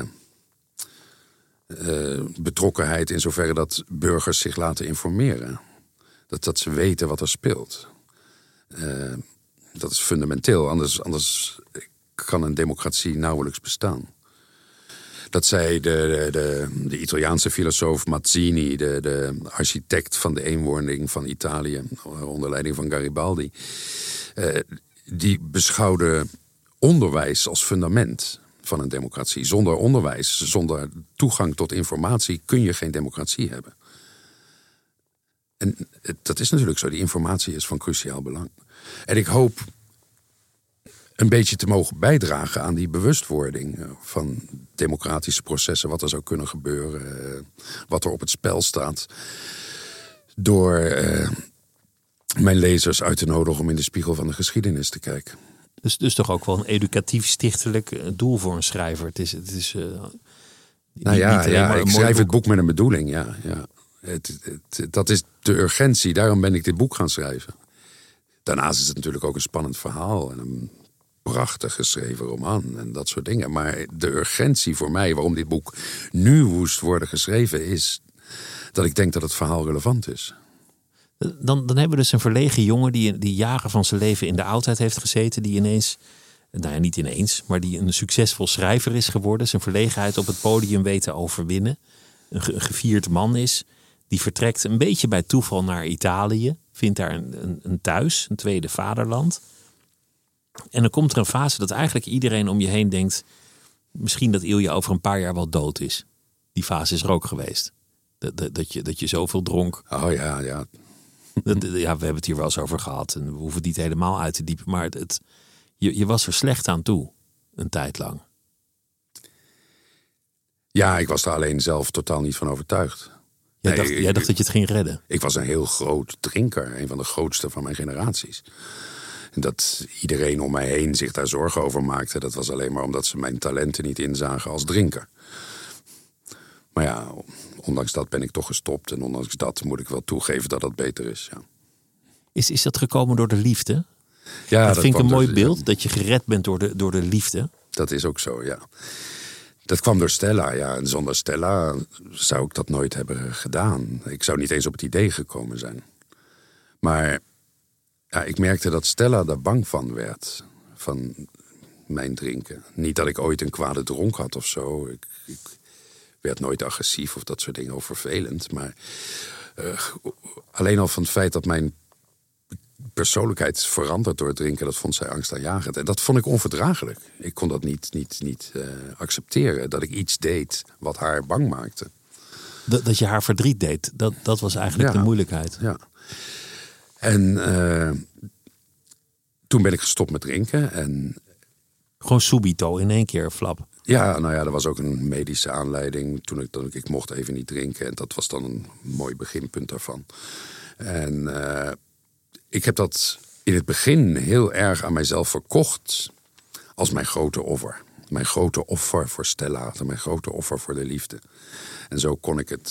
betrokkenheid in zoverre dat burgers zich laten informeren. Dat ze weten wat er speelt. Dat is fundamenteel, anders kan een democratie nauwelijks bestaan. Dat zei de Italiaanse filosoof Mazzini, de architect van de eenwording van Italië, onder leiding van Garibaldi. Die beschouwde onderwijs als fundament van een democratie. Zonder onderwijs, zonder toegang tot informatie kun je geen democratie hebben. En dat is natuurlijk zo. Die informatie is van cruciaal belang. En ik hoop een beetje te mogen bijdragen aan die bewustwording van democratische processen. Wat er zou kunnen gebeuren. Wat er op het spel staat. Door mijn lezers uit te nodigen om in de spiegel van de geschiedenis te kijken. Dus toch ook wel een educatief stichtelijk doel voor een schrijver. Het is ik schrijf het boek met een bedoeling. Ja. Dat is de urgentie. Daarom ben ik dit boek gaan schrijven. Daarnaast is het natuurlijk ook een spannend verhaal en een prachtig geschreven roman en dat soort dingen. Maar de urgentie voor mij, waarom dit boek nu moest worden geschreven, is dat ik denk dat het verhaal relevant is. Dan hebben we dus een verlegen jongen die jaren van zijn leven in de oudheid heeft gezeten, die ineens, nou ja, niet ineens, maar die een succesvol schrijver is geworden, zijn verlegenheid op het podium weet te overwinnen, een gevierd man is, die vertrekt een beetje bij toeval naar Italië, vindt daar een thuis, een tweede vaderland. En dan komt er een fase dat eigenlijk iedereen om je heen denkt, misschien dat Ilja over een paar jaar wel dood is. Die fase is er ook geweest. Dat je zoveel dronk. Oh ja. Ja, we hebben het hier wel eens over gehad. En we hoeven het niet helemaal uit te diepen. Maar je was er slecht aan toe. Een tijd lang. Ja, ik was er alleen zelf totaal niet van overtuigd. Jij dacht dat je het ging redden. Ik was een heel groot drinker. Een van de grootste van mijn generaties. En dat iedereen om mij heen zich daar zorgen over maakte, dat was alleen maar omdat ze mijn talenten niet inzagen als drinker. Maar ja, ondanks dat ben ik toch gestopt. En ondanks dat moet ik wel toegeven dat dat beter is. Ja. Is dat gekomen door de liefde? Ja, dat vind ik een mooi beeld, dat je gered bent door de liefde. Dat is ook zo, ja. Dat kwam door Stella, ja. En zonder Stella zou ik dat nooit hebben gedaan. Ik zou niet eens op het idee gekomen zijn. Maar ja, ik merkte dat Stella daar bang van werd. Van mijn drinken. Niet dat ik ooit een kwade dronk had of zo. Ik werd nooit agressief of dat soort dingen, of vervelend. Maar alleen al van het feit dat mijn persoonlijkheid verandert door het drinken, dat vond zij angstaanjagend. En dat vond ik onverdraaglijk. Ik kon dat niet accepteren. Dat ik iets deed wat haar bang maakte. Dat je haar verdriet deed, dat was eigenlijk de moeilijkheid. Ja. En toen ben ik gestopt met drinken. En gewoon subito, in één keer, flap. Ja, nou ja, er was ook een medische aanleiding. Toen ik mocht even niet drinken. En dat was dan een mooi beginpunt daarvan. En ik heb dat in het begin heel erg aan mijzelf verkocht als mijn grote offer. Mijn grote offer voor Stella. Mijn grote offer voor de liefde. En zo kon ik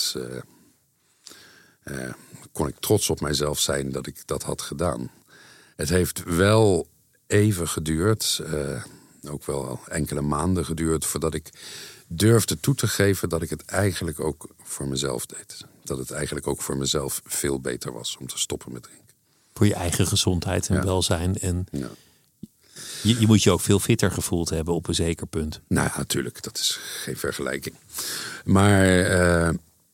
trots op mijzelf zijn dat ik dat had gedaan. Het heeft wel even geduurd, ook wel enkele maanden geduurd, voordat ik durfde toe te geven dat ik het eigenlijk ook voor mezelf deed. Dat het eigenlijk ook voor mezelf veel beter was om te stoppen met drinken. Voor je eigen gezondheid en welzijn. En ja. Je moet je ook veel fitter gevoeld hebben op een zeker punt. Nou ja, natuurlijk, dat is geen vergelijking. Maar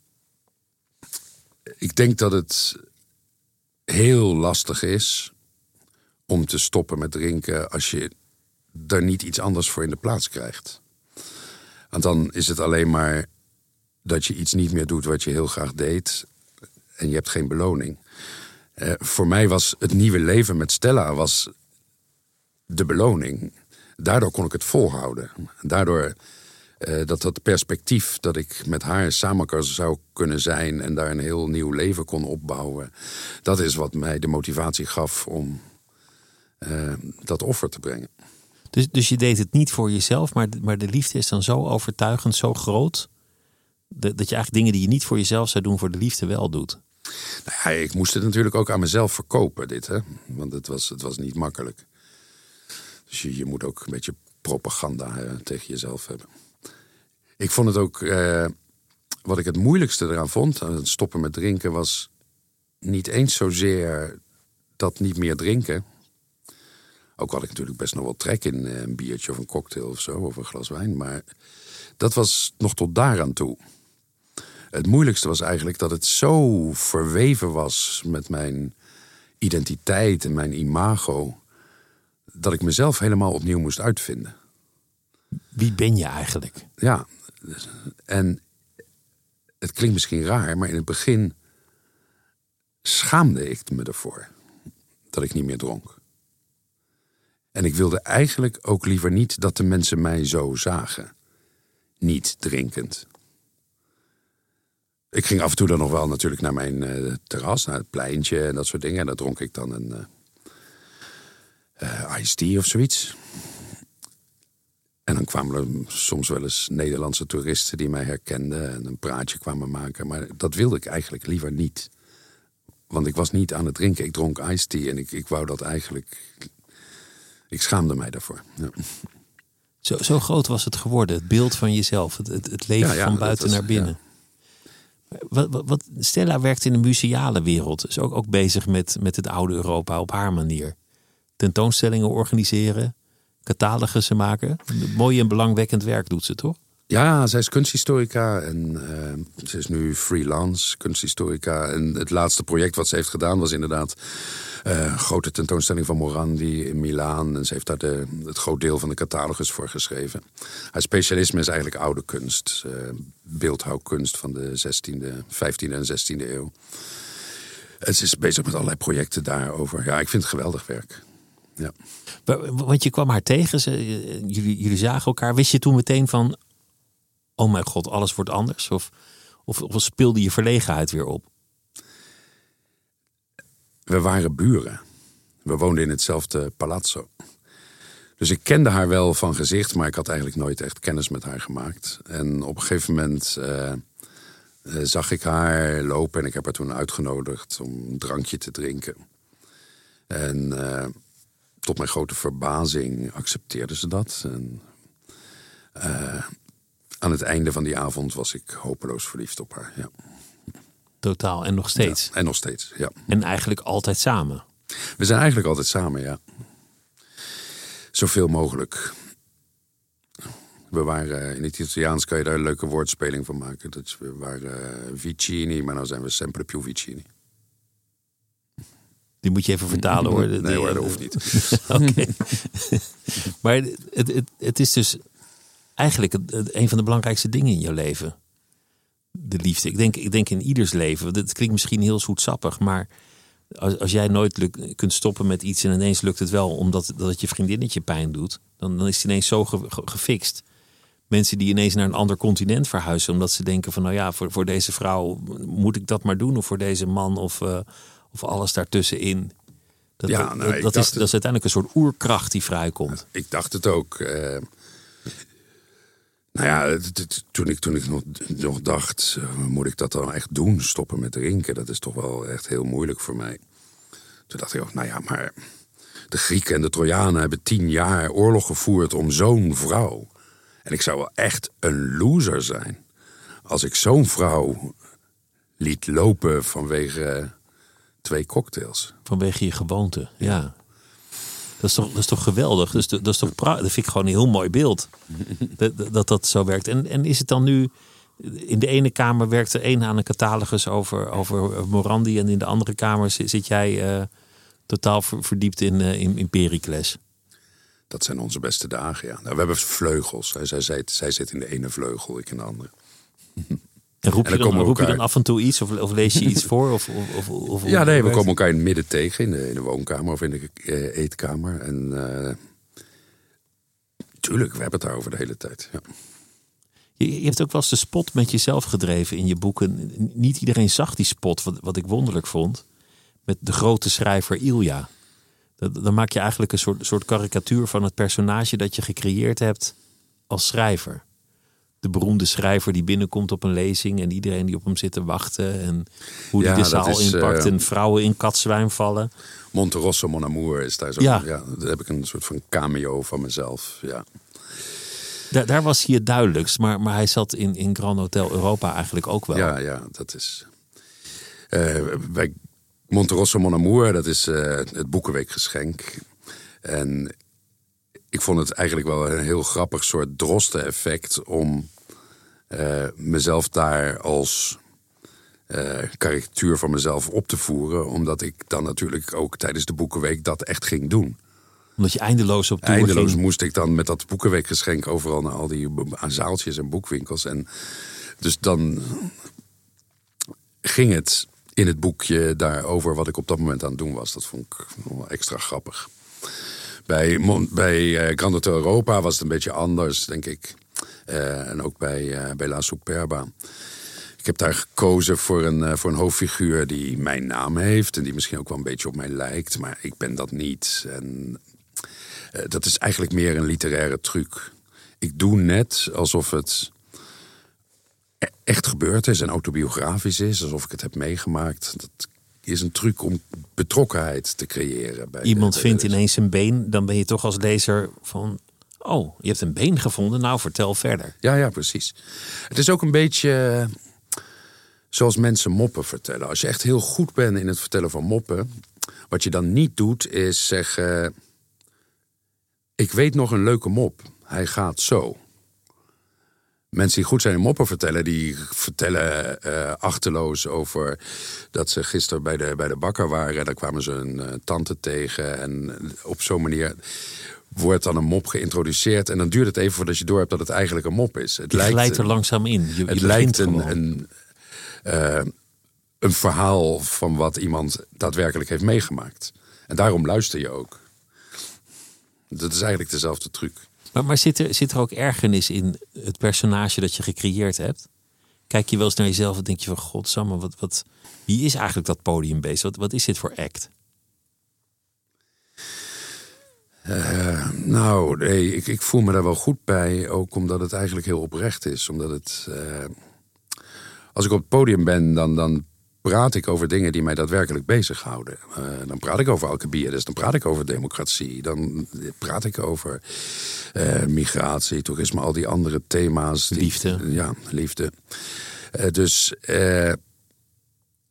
ik denk dat het heel lastig is om te stoppen met drinken als je daar niet iets anders voor in de plaats krijgt. Want dan is het alleen maar dat je iets niet meer doet wat je heel graag deed en je hebt geen beloning. Voor mij was het nieuwe leven met Stella was de beloning. Daardoor kon ik het volhouden. Daardoor dat perspectief dat ik met haar samen zou kunnen zijn en daar een heel nieuw leven kon opbouwen. Dat is wat mij de motivatie gaf om dat offer te brengen. Dus je deed het niet voor jezelf, maar de liefde is dan zo overtuigend, zo groot, dat je eigenlijk dingen die je niet voor jezelf zou doen, voor de liefde wel doet. Nou ja, ik moest het natuurlijk ook aan mezelf verkopen, dit, hè? Want het was niet makkelijk. Dus je moet ook een beetje propaganda tegen jezelf hebben. Ik vond het ook, wat ik het moeilijkste eraan vond, aan het stoppen met drinken, was niet eens zozeer dat niet meer drinken. Ook had ik natuurlijk best nog wel trek in een biertje of een cocktail of zo, of een glas wijn. Maar dat was nog tot daaraan toe. Het moeilijkste was eigenlijk dat het zo verweven was met mijn identiteit en mijn imago, dat ik mezelf helemaal opnieuw moest uitvinden. Wie ben je eigenlijk? Ja, en het klinkt misschien raar, maar in het begin schaamde ik me ervoor dat ik niet meer dronk. En ik wilde eigenlijk ook liever niet dat de mensen mij zo zagen. Niet drinkend. Ik ging af en toe dan nog wel natuurlijk naar mijn terras, naar het pleintje en dat soort dingen. En daar dronk ik dan een iced tea of zoiets. En dan kwamen er soms wel eens Nederlandse toeristen die mij herkenden en een praatje kwamen maken. Maar dat wilde ik eigenlijk liever niet. Want ik was niet aan het drinken. Ik dronk iced tea en ik wou dat eigenlijk. Ik schaamde mij daarvoor. Ja. Zo groot was het geworden, het beeld van jezelf, het leven van buiten naar binnen. Ja. Wat Stella werkt in de museale wereld, is ook bezig met het oude Europa op haar manier. Tentoonstellingen organiseren, catalogussen maken. Mooi en belangwekkend werk doet ze, toch? Ja, zij is kunsthistorica en ze is nu freelance kunsthistorica. En het laatste project wat ze heeft gedaan was inderdaad een grote tentoonstelling van Morandi in Milaan. En ze heeft daar het groot deel van de catalogus voor geschreven. Haar specialisme is eigenlijk oude kunst, beeldhouwkunst van de 15e en 16e eeuw. En ze is bezig met allerlei projecten daarover. Ja, ik vind het geweldig werk. Ja. Want je kwam haar tegen, jullie zagen elkaar. Wist je toen meteen van, oh mijn god, alles wordt anders? Of speelde je verlegenheid weer op? We waren buren. We woonden in hetzelfde palazzo. Dus ik kende haar wel van gezicht, maar ik had eigenlijk nooit echt kennis met haar gemaakt. En op een gegeven moment zag ik haar lopen en ik heb haar toen uitgenodigd om een drankje te drinken. En tot mijn grote verbazing accepteerde ze dat. En aan het einde van die avond was ik hopeloos verliefd op haar. Ja. Totaal, en nog steeds. Ja, en nog steeds, ja. En eigenlijk altijd samen. We zijn eigenlijk altijd samen, ja. Zoveel mogelijk. We waren, in het Italiaans kan je daar een leuke woordspeling van maken. Dus we waren vicini, maar nou zijn we sempre più vicini. Die moet je even vertalen hoor. Nee hoor, dat hoeft niet. Oké. Maar het is dus eigenlijk een van de belangrijkste dingen in je leven. De liefde. Ik denk in ieders leven. Het klinkt misschien heel zoetsappig, maar als jij nooit kunt stoppen met iets en ineens lukt het wel omdat dat je vriendinnetje pijn doet, dan is het ineens zo gefixt. Mensen die ineens naar een ander continent verhuizen omdat ze denken van nou ja, voor deze vrouw moet ik dat maar doen, of voor deze man of alles daartussenin. Dat is uiteindelijk een soort oerkracht die vrijkomt. Ik dacht het ook. Nou ja, toen ik nog dacht, moet ik dat dan echt doen? Stoppen met drinken, dat is toch wel echt heel moeilijk voor mij. Toen dacht ik ook, nou ja, maar de Grieken en de Trojanen hebben 10 jaar oorlog gevoerd om zo'n vrouw. En ik zou wel echt een loser zijn als ik zo'n vrouw liet lopen vanwege 2 cocktails. Vanwege je gewoonte, ja. Dat is toch geweldig? Dat is toch dat vind ik gewoon een heel mooi beeld. Dat zo werkt. En is het dan nu... In de ene kamer werkt er één aan een catalogus over Morandi, en in de andere kamer zit jij totaal verdiept in Pericles. Dat zijn onze beste dagen, ja. Nou, we hebben vleugels. Zij zit in de ene vleugel, ik in de andere. En roep je dan af en toe iets? Of lees je iets voor? Of ja, nee, we komen elkaar in het midden tegen. In de woonkamer of in de eetkamer. En tuurlijk, we hebben het daarover de hele tijd. Ja. Je hebt ook wel eens de spot met jezelf gedreven in je boeken. Niet iedereen zag die spot, wat ik wonderlijk vond. Met de grote schrijver Ilja. Dan maak je eigenlijk een soort karikatuur van het personage dat je gecreëerd hebt als schrijver. De beroemde schrijver die binnenkomt op een lezing en iedereen die op hem zit te wachten. En hoe hij de zaal inpakt en vrouwen in katzwijn vallen. Monterosso Mon Amour is daar zo. Ja, daar heb ik een soort van cameo van mezelf. Ja. Daar was hij het duidelijkst, maar hij zat in Grand Hotel Europa eigenlijk ook wel. Ja, dat is... bij Monterosso Mon Amour, dat is het Boekenweekgeschenk. En ik vond het eigenlijk wel een heel grappig soort Drosten-effect om mezelf daar als karikatuur van mezelf op te voeren. Omdat ik dan natuurlijk ook tijdens de Boekenweek dat echt ging doen. Omdat je eindeloos op tour Eindeloos ging. moest ik dan met dat Boekenweekgeschenk overal naar al die zaaltjes en boekwinkels. En dus dan ging het in het boekje daarover wat ik op dat moment aan het doen was. Dat vond ik nog wel extra grappig. Bij Grand Hotel Europa was het een beetje anders, denk ik. En ook bij La Superba. Ik heb daar gekozen voor een hoofdfiguur die mijn naam heeft. En die misschien ook wel een beetje op mij lijkt. Maar ik ben dat niet. En dat is eigenlijk meer een literaire truc. Ik doe net alsof het echt gebeurd is en autobiografisch is. Alsof ik het heb meegemaakt. Dat is een truc om betrokkenheid te creëren. Iemand vindt ineens een been, dan ben je toch als lezer van... Oh, je hebt een been gevonden, nou vertel verder. Ja, precies. Het is ook een beetje zoals mensen moppen vertellen. Als je echt heel goed bent in het vertellen van moppen... wat je dan niet doet, is zeggen... Ik weet nog een leuke mop. Hij gaat zo. Mensen die goed zijn in moppen vertellen... die vertellen achterloos over dat ze gisteren bij de bakker waren. Daar kwamen ze een tante tegen. En op zo'n manier wordt dan een mop geïntroduceerd. En dan duurt het even voordat je door hebt dat het eigenlijk een mop is. Het glijdt er langzaam in. Het lijkt een verhaal van wat iemand daadwerkelijk heeft meegemaakt. En daarom luister je ook. Dat is eigenlijk dezelfde truc. Maar zit er ook ergernis in het personage dat je gecreëerd hebt? Kijk je wel eens naar jezelf en denk je van... Godsamme, wie is eigenlijk dat podiumbeest? Wat is dit voor act? Nee, ik voel me daar wel goed bij. Ook omdat het eigenlijk heel oprecht is. Omdat het... als ik op het podium ben, dan praat ik over dingen die mij daadwerkelijk bezighouden. Dan praat ik over Alcibiades, dan praat ik over democratie. Dan praat ik over migratie, toerisme, al die andere thema's. Liefde. Ja, liefde. Dus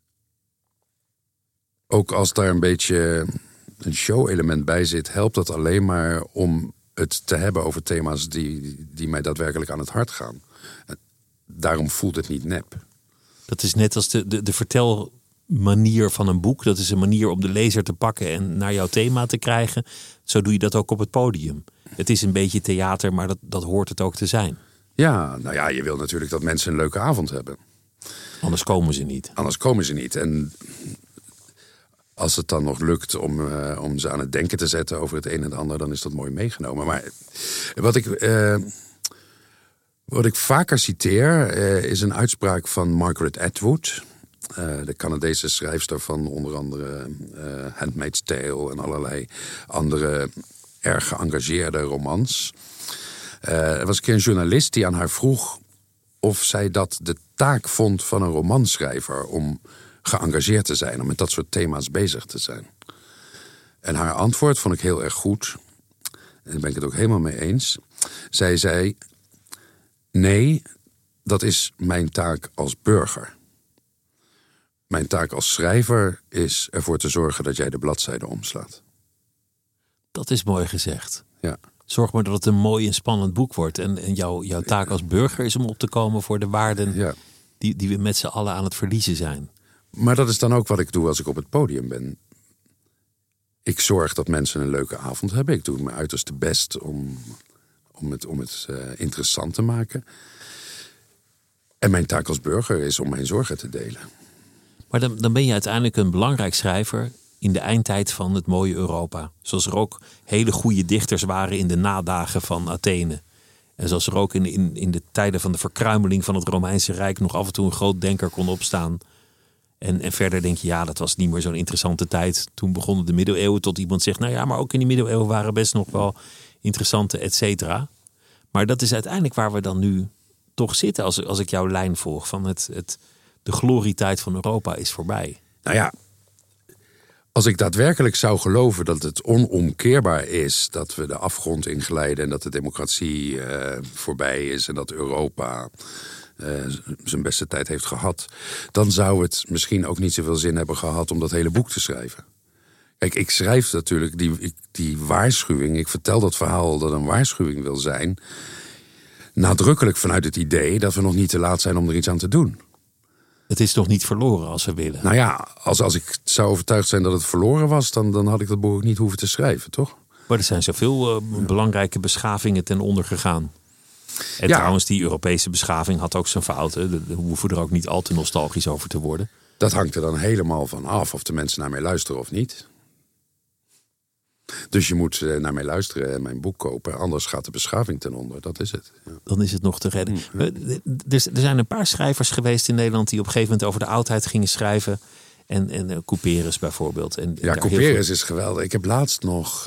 ook als daar een beetje een show-element bij zit, helpt dat alleen maar om het te hebben over thema's die mij daadwerkelijk aan het hart gaan. Daarom voelt het niet nep. Dat is net als de vertelmanier van een boek. Dat is een manier om de lezer te pakken en naar jouw thema te krijgen. Zo doe je dat ook op het podium. Het is een beetje theater, maar dat hoort het ook te zijn. Ja, nou ja, je wil natuurlijk dat mensen een leuke avond hebben. Anders komen ze niet. Anders komen ze niet. En als het dan nog lukt om ze aan het denken te zetten over het een en het ander, dan is dat mooi meegenomen. Maar wat ik vaker citeer is een uitspraak van Margaret Atwood, de Canadese schrijfster van onder andere Handmaid's Tale en allerlei andere erg geëngageerde romans. Er was een keer een journalist die aan haar vroeg of zij dat de taak vond van een romanschrijver om geëngageerd te zijn, om met dat soort thema's bezig te zijn. En haar antwoord vond ik heel erg goed. En daar ben ik het ook helemaal mee eens. Zij zei: nee, dat is mijn taak als burger. Mijn taak als schrijver is ervoor te zorgen dat jij de bladzijde omslaat. Dat is mooi gezegd. Ja. Zorg maar dat het een mooi en spannend boek wordt. En jouw taak als burger is om op te komen voor de waarden die we met z'n allen aan het verliezen zijn. Maar dat is dan ook wat ik doe als ik op het podium ben. Ik zorg dat mensen een leuke avond hebben. Ik doe mijn uiterste best om het interessant te maken. En mijn taak als burger is om mijn zorgen te delen. Maar dan ben je uiteindelijk een belangrijk schrijver in de eindtijd van het mooie Europa. Zoals er ook hele goede dichters waren in de nadagen van Athene. En zoals er ook in de tijden van de verkruimeling van het Romeinse Rijk nog af en toe een groot denker kon opstaan. En verder denk je, ja, dat was niet meer zo'n interessante tijd. Toen begonnen de middeleeuwen, tot iemand zegt, nou ja, maar ook in die middeleeuwen waren best nog wel interessante, et cetera. Maar dat is uiteindelijk waar we dan nu toch zitten, als ik jouw lijn volg. Van de glorietijd van Europa is voorbij. Nou ja, als ik daadwerkelijk zou geloven dat het onomkeerbaar is dat we de afgrond inglijden en dat de democratie voorbij is en dat Europa zijn beste tijd heeft gehad, dan zou het misschien ook niet zoveel zin hebben gehad om dat hele boek te schrijven. Kijk, ik schrijf natuurlijk die waarschuwing, ik vertel dat verhaal dat een waarschuwing wil zijn, nadrukkelijk vanuit het idee dat we nog niet te laat zijn om er iets aan te doen. Het is nog niet verloren als we willen. Nou ja, als ik zou overtuigd zijn dat het verloren was, dan had ik dat boek niet hoeven te schrijven, toch? Maar er zijn zoveel belangrijke beschavingen ten onder gegaan. En trouwens, die Europese beschaving had ook zijn fouten. We hoeven er ook niet al te nostalgisch over te worden. Dat hangt er dan helemaal van af of de mensen naar mij luisteren of niet. Dus je moet naar mij luisteren en mijn boek kopen. Anders gaat de beschaving ten onder. Dat is het. Ja. Dan is het nog te redden. Er zijn een paar schrijvers geweest in Nederland die op een gegeven moment over de oudheid gingen schrijven. En Couperus bijvoorbeeld. Ja, Couperus is geweldig. Ik heb laatst nog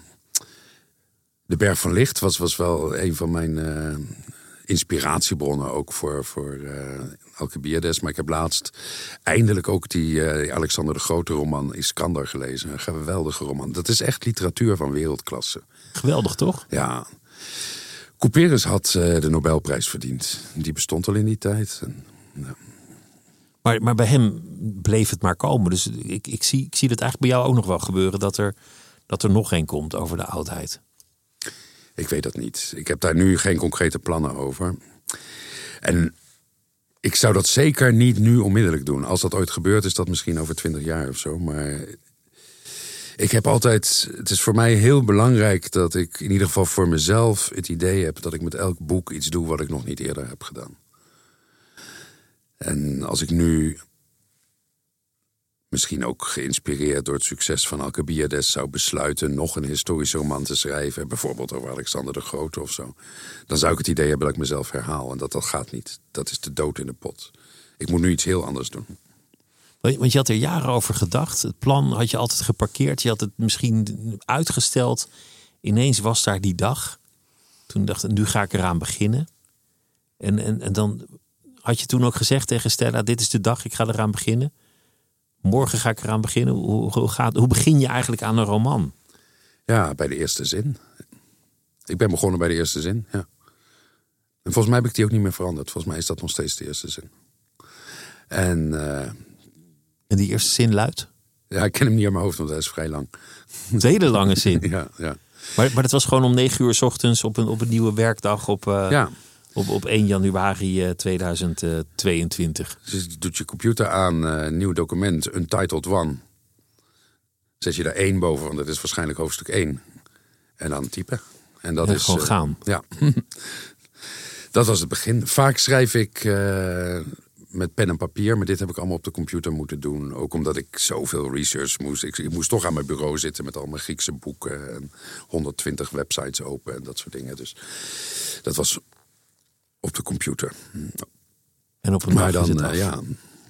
De Berg van Licht was wel een van mijn inspiratiebronnen ook voor Alcibiades. Maar ik heb laatst eindelijk ook die Alexander de Grote roman Iskander gelezen. Een geweldige roman. Dat is echt literatuur van wereldklasse. Geweldig, toch? Ja. Couperus had de Nobelprijs verdiend. Die bestond al in die tijd. En, ja. Maar bij hem bleef het maar komen. Dus ik zie dat eigenlijk bij jou ook nog wel gebeuren dat er nog één komt over de oudheid. Ik weet dat niet. Ik heb daar nu geen concrete plannen over. En ik zou dat zeker niet nu onmiddellijk doen. Als dat ooit gebeurt, is dat misschien over 20 jaar of zo. Maar ik heb altijd... Het is voor mij heel belangrijk dat ik in ieder geval voor mezelf het idee heb dat ik met elk boek iets doe wat ik nog niet eerder heb gedaan. En als ik nu, misschien ook geïnspireerd door het succes van Alcibiades, zou besluiten nog een historische roman te schrijven, bijvoorbeeld over Alexander de Grote of zo, dan zou ik het idee hebben dat ik mezelf herhaal. En dat gaat niet. Dat is de dood in de pot. Ik moet nu iets heel anders doen. Want je had er jaren over gedacht. Het plan had je altijd geparkeerd. Je had het misschien uitgesteld. Ineens was daar die dag. Toen dacht ik, nu ga ik eraan beginnen. En dan had je toen ook gezegd tegen Stella, dit is de dag, ik ga eraan beginnen. Morgen ga ik eraan beginnen. Hoe begin je eigenlijk aan een roman? Ja, bij de eerste zin. Ik ben begonnen bij de eerste zin, ja. En volgens mij heb ik die ook niet meer veranderd. Volgens mij is dat nog steeds de eerste zin. En die eerste zin luidt? Ja, ik ken hem niet uit mijn hoofd, want hij is vrij lang. Een hele lange zin. Ja. Maar dat was gewoon om 9 uur 's ochtends op een nieuwe werkdag op 1 januari 2022. Dus je doet je computer aan, nieuw document, Untitled One. Zet je daar 1 boven, want dat is waarschijnlijk hoofdstuk 1. En dan typen. En dat is gewoon gaan. Ja. Dat was het begin. Vaak schrijf ik met pen en papier, maar dit heb ik allemaal op de computer moeten doen. Ook omdat ik zoveel research moest. Ik moest toch aan mijn bureau zitten met al mijn Griekse boeken en 120 websites open en dat soort dingen. Dus dat was op de computer. En op een dag is het af. Ja.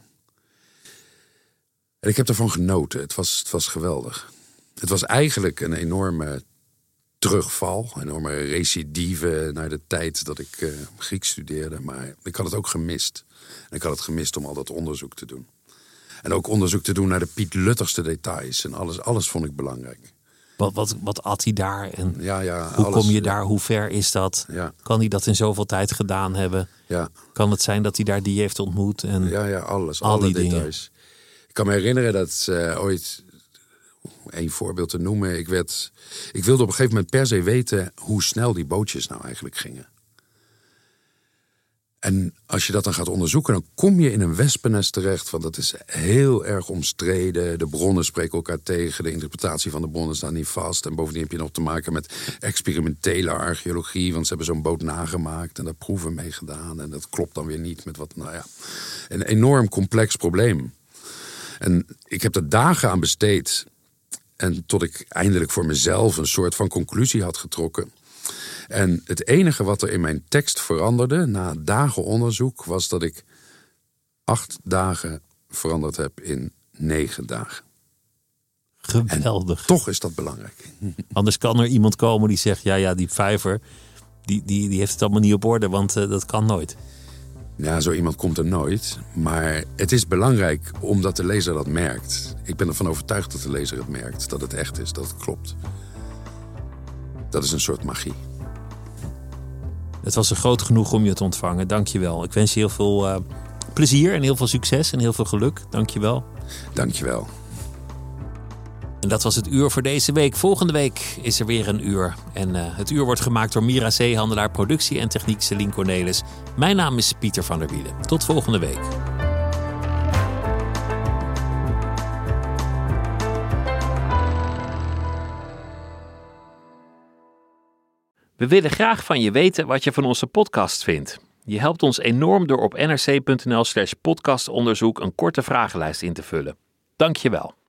En ik heb ervan genoten. Het was geweldig. Het was eigenlijk een enorme terugval, een enorme recidive naar de tijd dat ik Grieks studeerde. Maar ik had het ook gemist. En ik had het gemist om al dat onderzoek te doen. En ook onderzoek te doen naar de Piet Luttigste details. En alles vond ik belangrijk. Wat at hij daar? En hoe kom je daar? Hoe ver is dat? Ja. Kan hij dat in zoveel tijd gedaan hebben? Ja. Kan het zijn dat hij daar die heeft ontmoet? En alles. al alle die details. Dingen. Ik kan me herinneren dat ooit, één voorbeeld te noemen. Ik wilde op een gegeven moment per se weten hoe snel die bootjes nou eigenlijk gingen. En als je dat dan gaat onderzoeken, dan kom je in een wespennest terecht. Want dat is heel erg omstreden. De bronnen spreken elkaar tegen. De interpretatie van de bronnen staat niet vast. En bovendien heb je nog te maken met experimentele archeologie. Want ze hebben zo'n boot nagemaakt en daar proeven mee gedaan. En dat klopt dan weer niet met wat, een enorm complex probleem. En ik heb er dagen aan besteed. En tot ik eindelijk voor mezelf een soort van conclusie had getrokken. En het enige wat er in mijn tekst veranderde na dagen onderzoek was dat ik 8 dagen veranderd heb in 9 dagen. Geweldig. En toch is dat belangrijk. Anders kan er iemand komen die zegt, die Vijver, die heeft het allemaal niet op orde, want dat kan nooit. Ja, zo iemand komt er nooit. Maar het is belangrijk omdat de lezer dat merkt. Ik ben ervan overtuigd dat de lezer het merkt. Dat het echt is, dat het klopt. Dat is een soort magie. Het was groot genoeg om je te ontvangen. Dank je wel. Ik wens je heel veel plezier en heel veel succes en heel veel geluk. Dank je wel. Dank je wel. En dat was het uur voor deze week. Volgende week is er weer een uur. En het uur wordt gemaakt door Mira Zeehandelaar, productie en techniek Celine Cornelis. Mijn naam is Pieter van der Wielen. Tot volgende week. We willen graag van je weten wat je van onze podcast vindt. Je helpt ons enorm door op nrc.nl/podcastonderzoek een korte vragenlijst in te vullen. Dank je wel.